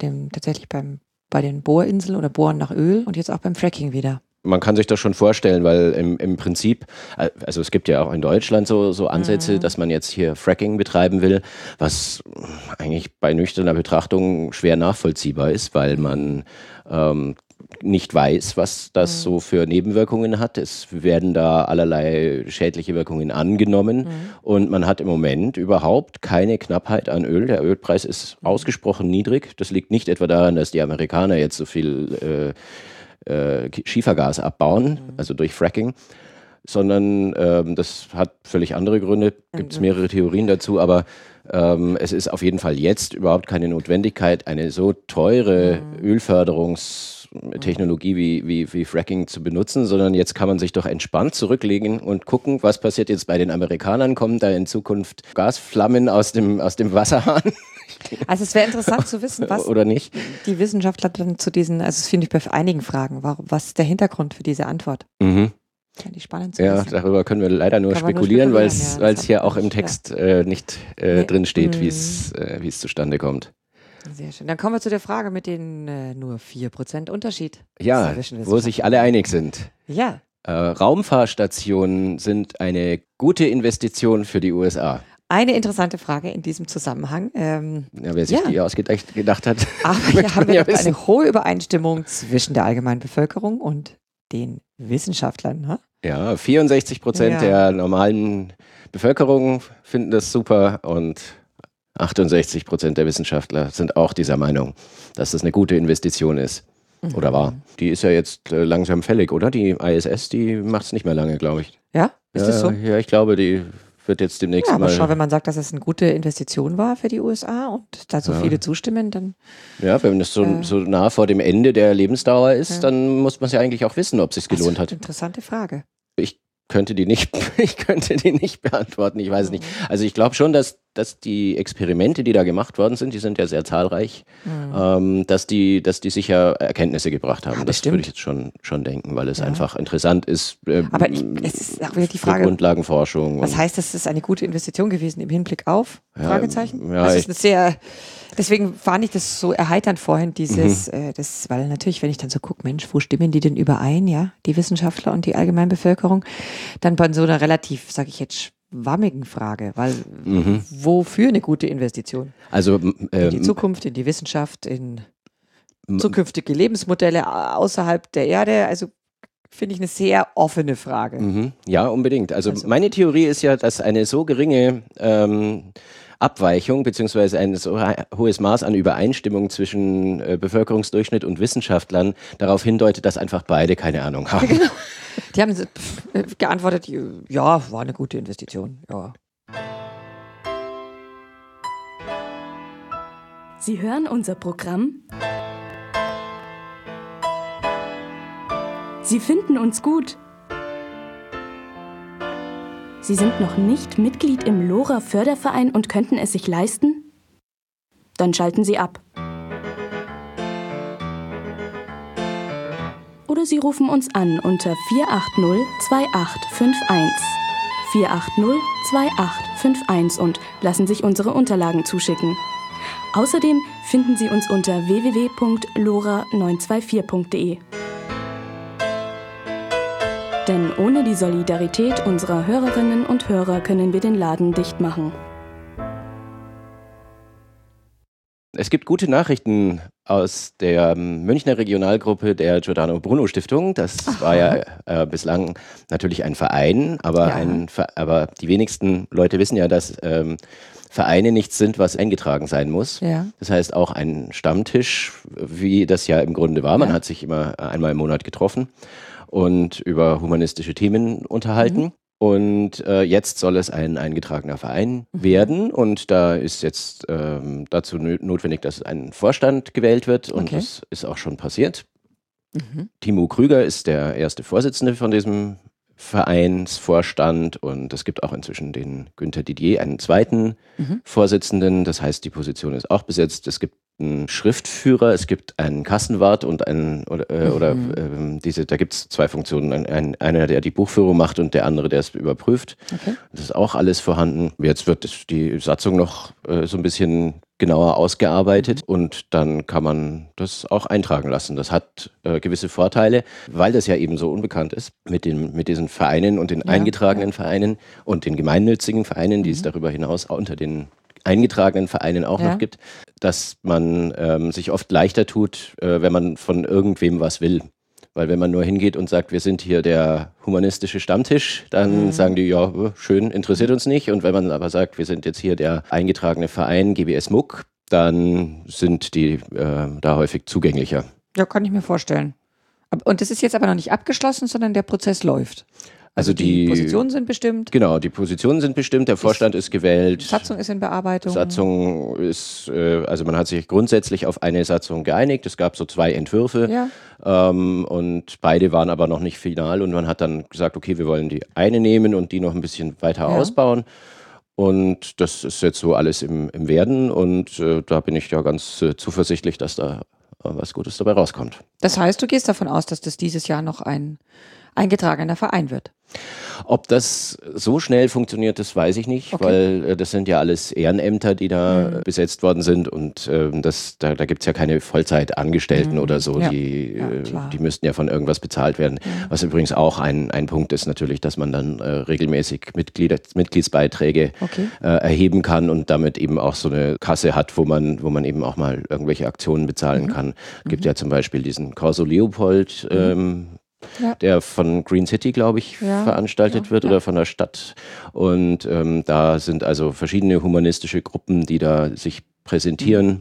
B: den Bohrinseln oder Bohren nach Öl und jetzt auch beim Fracking wieder.
A: Man kann sich das schon vorstellen, weil im Prinzip, also es gibt ja auch in Deutschland so Ansätze, dass man jetzt hier Fracking betreiben will, was eigentlich bei nüchterner Betrachtung schwer nachvollziehbar ist, weil man nicht weiß, was das so für Nebenwirkungen hat. Es werden da allerlei schädliche Wirkungen angenommen und man hat im Moment überhaupt keine Knappheit an Öl. Der Ölpreis ist ausgesprochen niedrig. Das liegt nicht etwa daran, dass die Amerikaner jetzt so viel Schiefergas abbauen, also durch Fracking, sondern das hat völlig andere Gründe, gibt es mehrere Theorien dazu, aber es ist auf jeden Fall jetzt überhaupt keine Notwendigkeit, eine so teure Ölförderungstechnologie wie Fracking zu benutzen, sondern jetzt kann man sich doch entspannt zurücklegen und gucken, was passiert jetzt bei den Amerikanern, kommen da in Zukunft Gasflammen aus dem Wasserhahn?
B: Also es wäre interessant zu wissen, was
A: oder nicht?
B: Die Wissenschaftler dann zu diesen, also das finde ich bei einigen Fragen, was ist der Hintergrund für diese Antwort? Ja, die spannend zu wissen.
A: Ja, darüber können wir leider nur spekulieren, weil es hier auch im Text nicht drin steht, wie es zustande kommt.
B: Sehr schön. Dann kommen wir zu der Frage mit den nur 4% Unterschied.
A: Ja, wo sich alle einig sind.
B: Ja.
A: Raumfahrstationen sind eine gute Investition für die USA.
B: Eine interessante Frage in diesem Zusammenhang.
A: Wer sich die ausgedacht hat.
B: Aber hier haben wir eine hohe Übereinstimmung zwischen der allgemeinen Bevölkerung und den Wissenschaftlern. Ne?
A: Ja, 64% der normalen Bevölkerung finden das super und 68% der Wissenschaftler sind auch dieser Meinung, dass das eine gute Investition ist. Oder war. Die ist ja jetzt langsam fällig, oder? Die ISS, die macht es nicht mehr lange, glaube ich.
B: Ja? Ist das so?
A: Ja, ich glaube, die wird jetzt demnächst
B: aber
A: mal...
B: schau, wenn man sagt, dass es eine gute Investition war für die USA und da so viele zustimmen, dann...
A: Ja, wenn es so nah vor dem Ende der Lebensdauer ist, dann muss man es ja eigentlich auch wissen, ob es sich gelohnt hat.
B: Interessante Frage.
A: Ich könnte die nicht beantworten, ich weiß es nicht. Also ich glaube schon, dass die Experimente, die da gemacht worden sind, die sind ja sehr zahlreich, dass die sicher Erkenntnisse gebracht haben. Das würde ich jetzt schon denken, weil es einfach interessant ist.
B: Aber es ist auch wieder die Frage,
A: Grundlagenforschung.
B: Was heißt, das ist eine gute Investition gewesen im Hinblick auf? Fragezeichen?
A: Ja,
B: das ist deswegen fand ich das so erheiternd vorhin, weil natürlich, wenn ich dann so gucke, Mensch, wo stimmen die denn überein, ja, die Wissenschaftler und die Allgemeinbevölkerung, dann bei so einer relativ, sage ich jetzt, schwammigen Frage, weil wofür eine gute Investition?
A: Also
B: in die Zukunft, in die Wissenschaft, in zukünftige Lebensmodelle außerhalb der Erde, also finde ich eine sehr offene Frage.
A: Ja, unbedingt. Also meine Theorie ist ja, dass eine so geringe Abweichung beziehungsweise ein so hohes Maß an Übereinstimmung zwischen Bevölkerungsdurchschnitt und Wissenschaftlern darauf hindeutet, dass einfach beide keine Ahnung haben.
B: Genau. Die haben geantwortet, ja, war eine gute Investition, ja.
G: Sie hören unser Programm. Sie finden uns gut. Sie sind noch nicht Mitglied im LoRa Förderverein und könnten es sich leisten? Dann schalten Sie ab. Oder Sie rufen uns an unter 480-2851. 480-2851 und lassen sich unsere Unterlagen zuschicken. Außerdem finden Sie uns unter www.lora924.de. Denn ohne die Solidarität unserer Hörerinnen und Hörer können wir den Laden dicht machen.
A: Es gibt gute Nachrichten aus der Münchner Regionalgruppe der Giordano Bruno Stiftung. Das war ja bislang natürlich ein Verein, aber, aber die wenigsten Leute wissen ja, dass Vereine nichts sind, was eingetragen sein muss. Ja. Das heißt auch ein Stammtisch, wie das ja im Grunde war. Man hat sich immer einmal im Monat getroffen und über humanistische Themen unterhalten. Und jetzt soll es ein eingetragener Verein werden und da ist jetzt dazu notwendig, dass ein Vorstand gewählt wird und das ist auch schon passiert. Timo Krüger ist der erste Vorsitzende von diesem Vereinsvorstand und es gibt auch inzwischen den Günther Didier, einen zweiten Vorsitzenden. Das heißt, die Position ist auch besetzt. Es gibt einen Schriftführer, es gibt einen Kassenwart und einen da gibt es zwei Funktionen. Einer, der die Buchführung macht und der andere, der es überprüft. Okay. Das ist auch alles vorhanden. Jetzt wird die Satzung noch so ein bisschen genauer ausgearbeitet und dann kann man das auch eintragen lassen. Das hat gewisse Vorteile, weil das ja eben so unbekannt ist mit diesen Vereinen und den eingetragenen Vereinen und den gemeinnützigen Vereinen, die es darüber hinaus unter den eingetragenen Vereinen auch noch gibt, dass man sich oft leichter tut, wenn man von irgendwem was will. Weil wenn man nur hingeht und sagt, wir sind hier der humanistische Stammtisch, dann sagen die, ja, schön, interessiert uns nicht. Und wenn man aber sagt, wir sind jetzt hier der eingetragene Verein GBS Muck, dann sind die da häufig zugänglicher.
B: Ja, kann ich mir vorstellen. Und das ist jetzt aber noch nicht abgeschlossen, sondern der Prozess läuft. Also die Positionen sind bestimmt?
A: Genau, die Positionen sind bestimmt, der Vorstand ist gewählt.
B: Satzung ist in Bearbeitung?
A: Satzung ist, also man hat sich grundsätzlich auf eine Satzung geeinigt. Es gab so 2 Entwürfe und beide waren aber noch nicht final und man hat dann gesagt, okay, wir wollen die eine nehmen und die noch ein bisschen weiter ausbauen. Und das ist jetzt so alles im Werden und da bin ich ja ganz zuversichtlich, dass da was Gutes dabei rauskommt.
B: Das heißt, du gehst davon aus, dass das dieses Jahr noch ein eingetragener Verein wird?
A: Ob das so schnell funktioniert, das weiß ich nicht, weil das sind ja alles Ehrenämter, die da besetzt worden sind und da gibt es ja keine Vollzeitangestellten oder so, die müssten ja von irgendwas bezahlt werden. Was übrigens auch ein Punkt ist natürlich, dass man dann regelmäßig Mitgliedsbeiträge erheben kann und damit eben auch so eine Kasse hat, wo man eben auch mal irgendwelche Aktionen bezahlen kann. Es gibt ja zum Beispiel diesen Corso Leopold, der von Green City, glaube ich, veranstaltet wird oder von der Stadt. Und da sind also verschiedene humanistische Gruppen, die da sich präsentieren.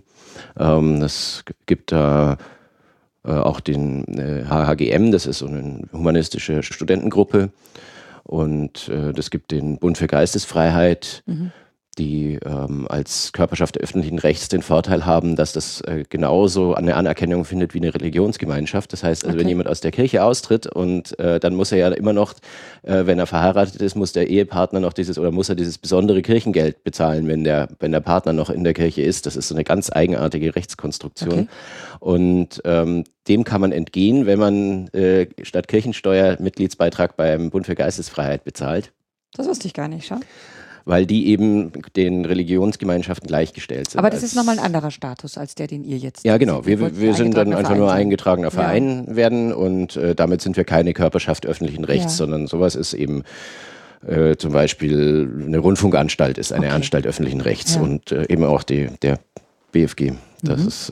A: Es gibt da auch den HHGM, das ist so eine humanistische Studentengruppe. Und es gibt den Bund für Geistesfreiheit, die als Körperschaft öffentlichen Rechts den Vorteil haben, dass das genauso eine Anerkennung findet wie eine Religionsgemeinschaft. Das heißt, also wenn jemand aus der Kirche austritt und dann muss er ja immer noch, wenn er verheiratet ist, muss der Ehepartner noch muss er dieses besondere Kirchengeld bezahlen, wenn der Partner noch in der Kirche ist. Das ist so eine ganz eigenartige Rechtskonstruktion. Und dem kann man entgehen, wenn man statt Kirchensteuer Mitgliedsbeitrag beim Bund für Geistesfreiheit bezahlt.
B: Das wusste ich gar nicht, schau.
A: Weil die eben den Religionsgemeinschaften gleichgestellt sind.
B: Aber das ist nochmal ein anderer Status als der, den ihr jetzt...
A: Ja, genau. Wir sind dann einfach nur eingetragener Verein werden und damit sind wir keine Körperschaft öffentlichen Rechts, sondern sowas ist eben zum Beispiel eine Rundfunkanstalt ist eine Anstalt öffentlichen Rechts und eben auch der BFG. Das ist...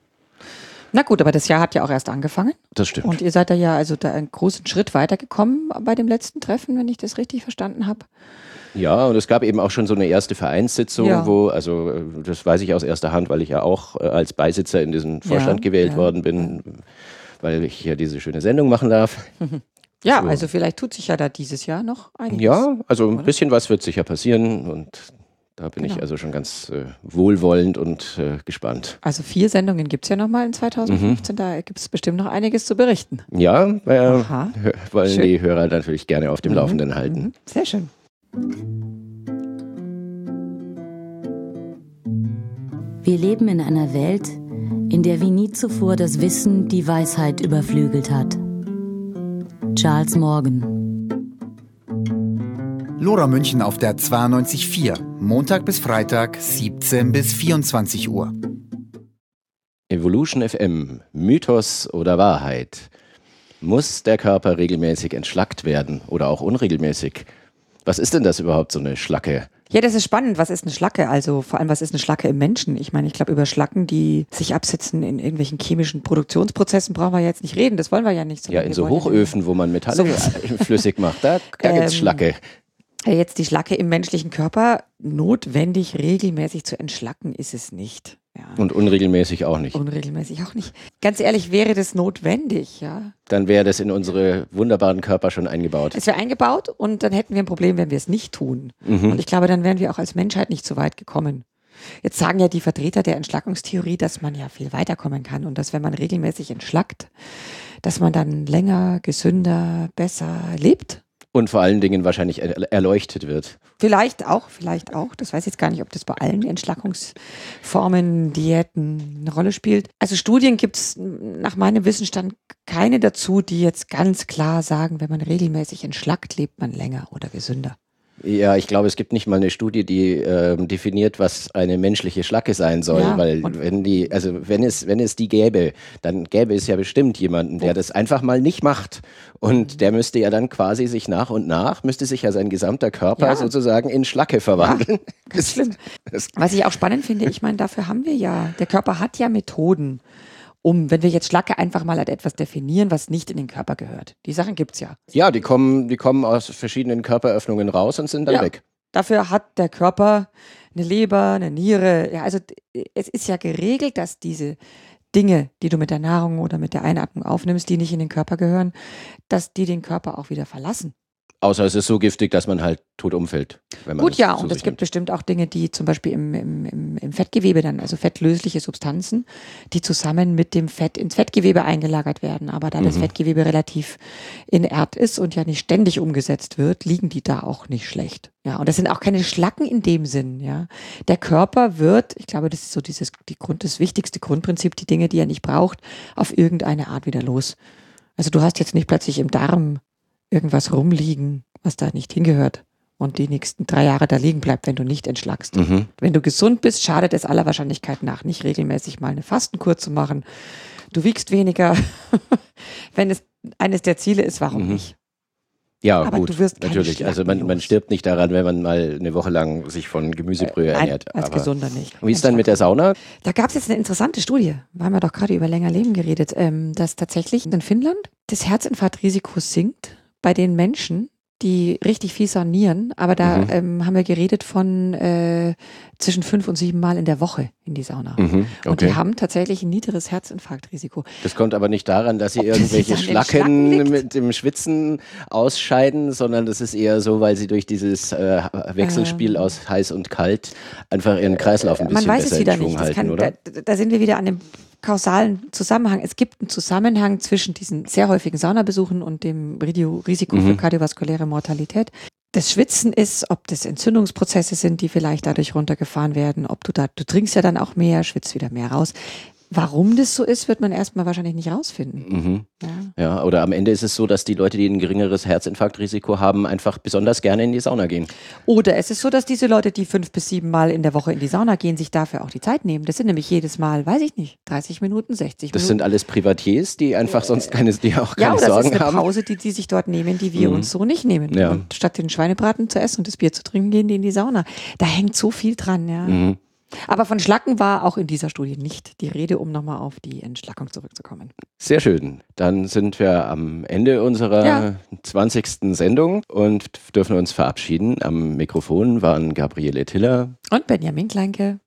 B: Na gut, aber das Jahr hat ja auch erst angefangen.
A: Das stimmt.
B: Und ihr seid da einen großen Schritt weitergekommen bei dem letzten Treffen, wenn ich das richtig verstanden habe.
A: Ja, und es gab eben auch schon so eine erste Vereinssitzung, das weiß ich aus erster Hand, weil ich ja auch als Beisitzer in diesen Vorstand gewählt worden bin, weil ich ja diese schöne Sendung machen darf.
B: Ja,
A: So.
B: also vielleicht tut sich ja da dieses Jahr noch einiges.
A: Ja, also ein
B: Oder?
A: bisschen was wird sicher passieren und da bin ich
B: Genau.
A: also schon ganz wohlwollend und gespannt.
B: Also 4 Sendungen gibt es ja nochmal in 2015, da gibt es bestimmt noch einiges zu berichten.
A: Ja,
B: Aha.
A: wollen
B: Schön.
A: die Hörer natürlich gerne auf dem Laufenden halten.
B: Mhm. Sehr schön.
C: Wir leben in einer Welt, in der wie nie zuvor das Wissen die Weisheit überflügelt hat. Charles Morgan.
D: Lora München auf der 92.4, Montag bis Freitag, 17 bis 24 Uhr.
A: Evolution FM, Mythos oder Wahrheit? Muss der Körper regelmäßig entschlackt werden oder auch unregelmäßig? Was ist denn das überhaupt, so eine Schlacke?
B: Ja, das ist spannend. Was ist eine Schlacke? Also vor allem, was ist eine Schlacke im Menschen? Ich meine, ich glaube, über Schlacken, die sich absetzen in irgendwelchen chemischen Produktionsprozessen, brauchen wir jetzt nicht reden. Das wollen wir ja nicht.
A: Ja, in so Hochöfen, wo man Metalle flüssig macht, da gibt's Schlacke.
B: Jetzt die Schlacke im menschlichen Körper, notwendig regelmäßig zu entschlacken, ist es nicht. Ja.
A: Und unregelmäßig auch nicht.
B: Unregelmäßig auch nicht. Ganz ehrlich, wäre das notwendig, ja.
A: Dann wäre das in unsere wunderbaren Körper schon eingebaut.
B: Es wäre eingebaut und dann hätten wir ein Problem, wenn wir es nicht tun. Und ich glaube, dann wären wir auch als Menschheit nicht so weit gekommen. Jetzt sagen ja die Vertreter der Entschlackungstheorie, dass man ja viel weiterkommen kann und dass, wenn man regelmäßig entschlackt, dass man dann länger, gesünder, besser lebt.
A: Und vor allen Dingen wahrscheinlich erleuchtet wird.
B: Vielleicht auch. Das weiß ich jetzt gar nicht, ob das bei allen Entschlackungsformen, Diäten eine Rolle spielt. Also Studien gibt es nach meinem Wissensstand keine dazu, die jetzt ganz klar sagen, wenn man regelmäßig entschlackt, lebt man länger oder gesünder.
A: Ja, ich glaube, es gibt nicht mal eine Studie, die definiert, was eine menschliche Schlacke sein soll,
B: Ja,
A: weil wenn es die gäbe, dann gäbe es ja bestimmt jemanden, der das einfach mal nicht macht und der müsste ja dann quasi sich nach und nach, müsste sich ja sein gesamter Körper sozusagen in Schlacke verwandeln.
B: Ja, ganz schlimm. Was ich auch spannend finde, ich meine, dafür haben wir ja, der Körper hat ja Methoden, wenn wir jetzt Schlacke einfach mal als etwas definieren, was nicht in den Körper gehört. Die Sachen gibt's ja.
A: Ja, die kommen aus verschiedenen Körperöffnungen raus und sind dann weg.
B: Dafür hat der Körper eine Leber, eine Niere. Ja, also es ist ja geregelt, dass diese Dinge, die du mit der Nahrung oder mit der Einatmung aufnimmst, die nicht in den Körper gehören, dass die den Körper auch wieder verlassen.
A: Außer es ist so giftig, dass man halt tot umfällt. Wenn man
B: Gut, ja,
A: zu
B: und es
A: sich
B: gibt
A: nimmt.
B: bestimmt auch Dinge, die zum Beispiel im Fettgewebe dann, also fettlösliche Substanzen, die zusammen mit dem Fett ins Fettgewebe eingelagert werden. Aber da das Fettgewebe relativ inert ist und ja nicht ständig umgesetzt wird, liegen die da auch nicht schlecht. Ja, und das sind auch keine Schlacken in dem Sinn, ja. Der Körper wird, ich glaube, das ist so das wichtigste Grundprinzip, die Dinge, die er nicht braucht, auf irgendeine Art wieder los. Also du hast jetzt nicht plötzlich im Darm irgendwas rumliegen, was da nicht hingehört und die nächsten 3 Jahre da liegen bleibt, wenn du nicht entschlackst. Wenn du gesund bist, schadet es aller Wahrscheinlichkeit nach nicht regelmäßig mal eine Fastenkur zu machen. Du wiegst weniger. Wenn es eines der Ziele ist, warum nicht?
A: Ja,
B: Aber
A: gut,
B: du wirst keine
A: natürlich. Also man
B: Schlacken los.
A: stirbt nicht daran, wenn man mal eine Woche lang sich von Gemüsebrühe
B: Nein,
A: ernährt.
B: als
A: Aber
B: Gesunder nicht.
A: wie ist dann mit der Sauna?
B: Da gab es jetzt eine interessante Studie, wir haben ja doch gerade über länger Leben geredet, dass tatsächlich in Finnland das Herzinfarktrisiko sinkt bei den Menschen, die richtig viel saunieren, aber da haben wir geredet von zwischen 5 und 7 Mal in der Woche in die Sauna. Und
A: Okay.
B: die haben tatsächlich ein niedriges Herzinfarktrisiko.
A: Das kommt aber nicht daran, dass sie
B: das
A: irgendwelche
B: jetzt an den Schlacken
A: Schlacken
B: liegt?
A: mit dem Schwitzen ausscheiden, sondern das ist eher so, weil sie durch dieses Wechselspiel aus heiß und kalt einfach ihren Kreislauf ein
B: Man
A: bisschen
B: weiß
A: besser
B: es wieder
A: in Schwung
B: nicht. Das
A: halten, oder?
B: Da sind wir wieder an dem kausalen Zusammenhang. Es gibt einen Zusammenhang zwischen diesen sehr häufigen Saunabesuchen und dem Risiko für kardiovaskuläre Mortalität. Das Schwitzen ist, ob das Entzündungsprozesse sind, die vielleicht dadurch runtergefahren werden, ob du trinkst ja dann auch mehr, schwitzt wieder mehr raus. Warum das so ist, wird man erstmal wahrscheinlich nicht rausfinden.
A: Ja, oder am Ende ist es so, dass die Leute, die ein geringeres Herzinfarktrisiko haben, einfach besonders gerne in die Sauna gehen.
B: Oder es ist so, dass diese Leute, die 5 bis 7 Mal in der Woche in die Sauna gehen, sich dafür auch die Zeit nehmen. Das sind nämlich jedes Mal, weiß ich nicht, 30 Minuten, 60
A: Das
B: Minuten.
A: sind alles Privatiers, die einfach sonst die auch
B: Ja,
A: keine
B: oder das ist
A: Sorgen
B: eine
A: haben.
B: Pause, die sich dort nehmen, die wir uns so nicht nehmen.
A: Ja.
B: Und statt den Schweinebraten zu essen und das Bier zu trinken, gehen die in die Sauna. Da hängt so viel dran, ja. Aber von Schlacken war auch in dieser Studie nicht die Rede, um nochmal auf die Entschlackung zurückzukommen.
A: Sehr schön. Dann sind wir am Ende unserer 20. Sendung und dürfen uns verabschieden. Am Mikrofon waren Gabriele Tiller
B: Und Benjamin Kleinke.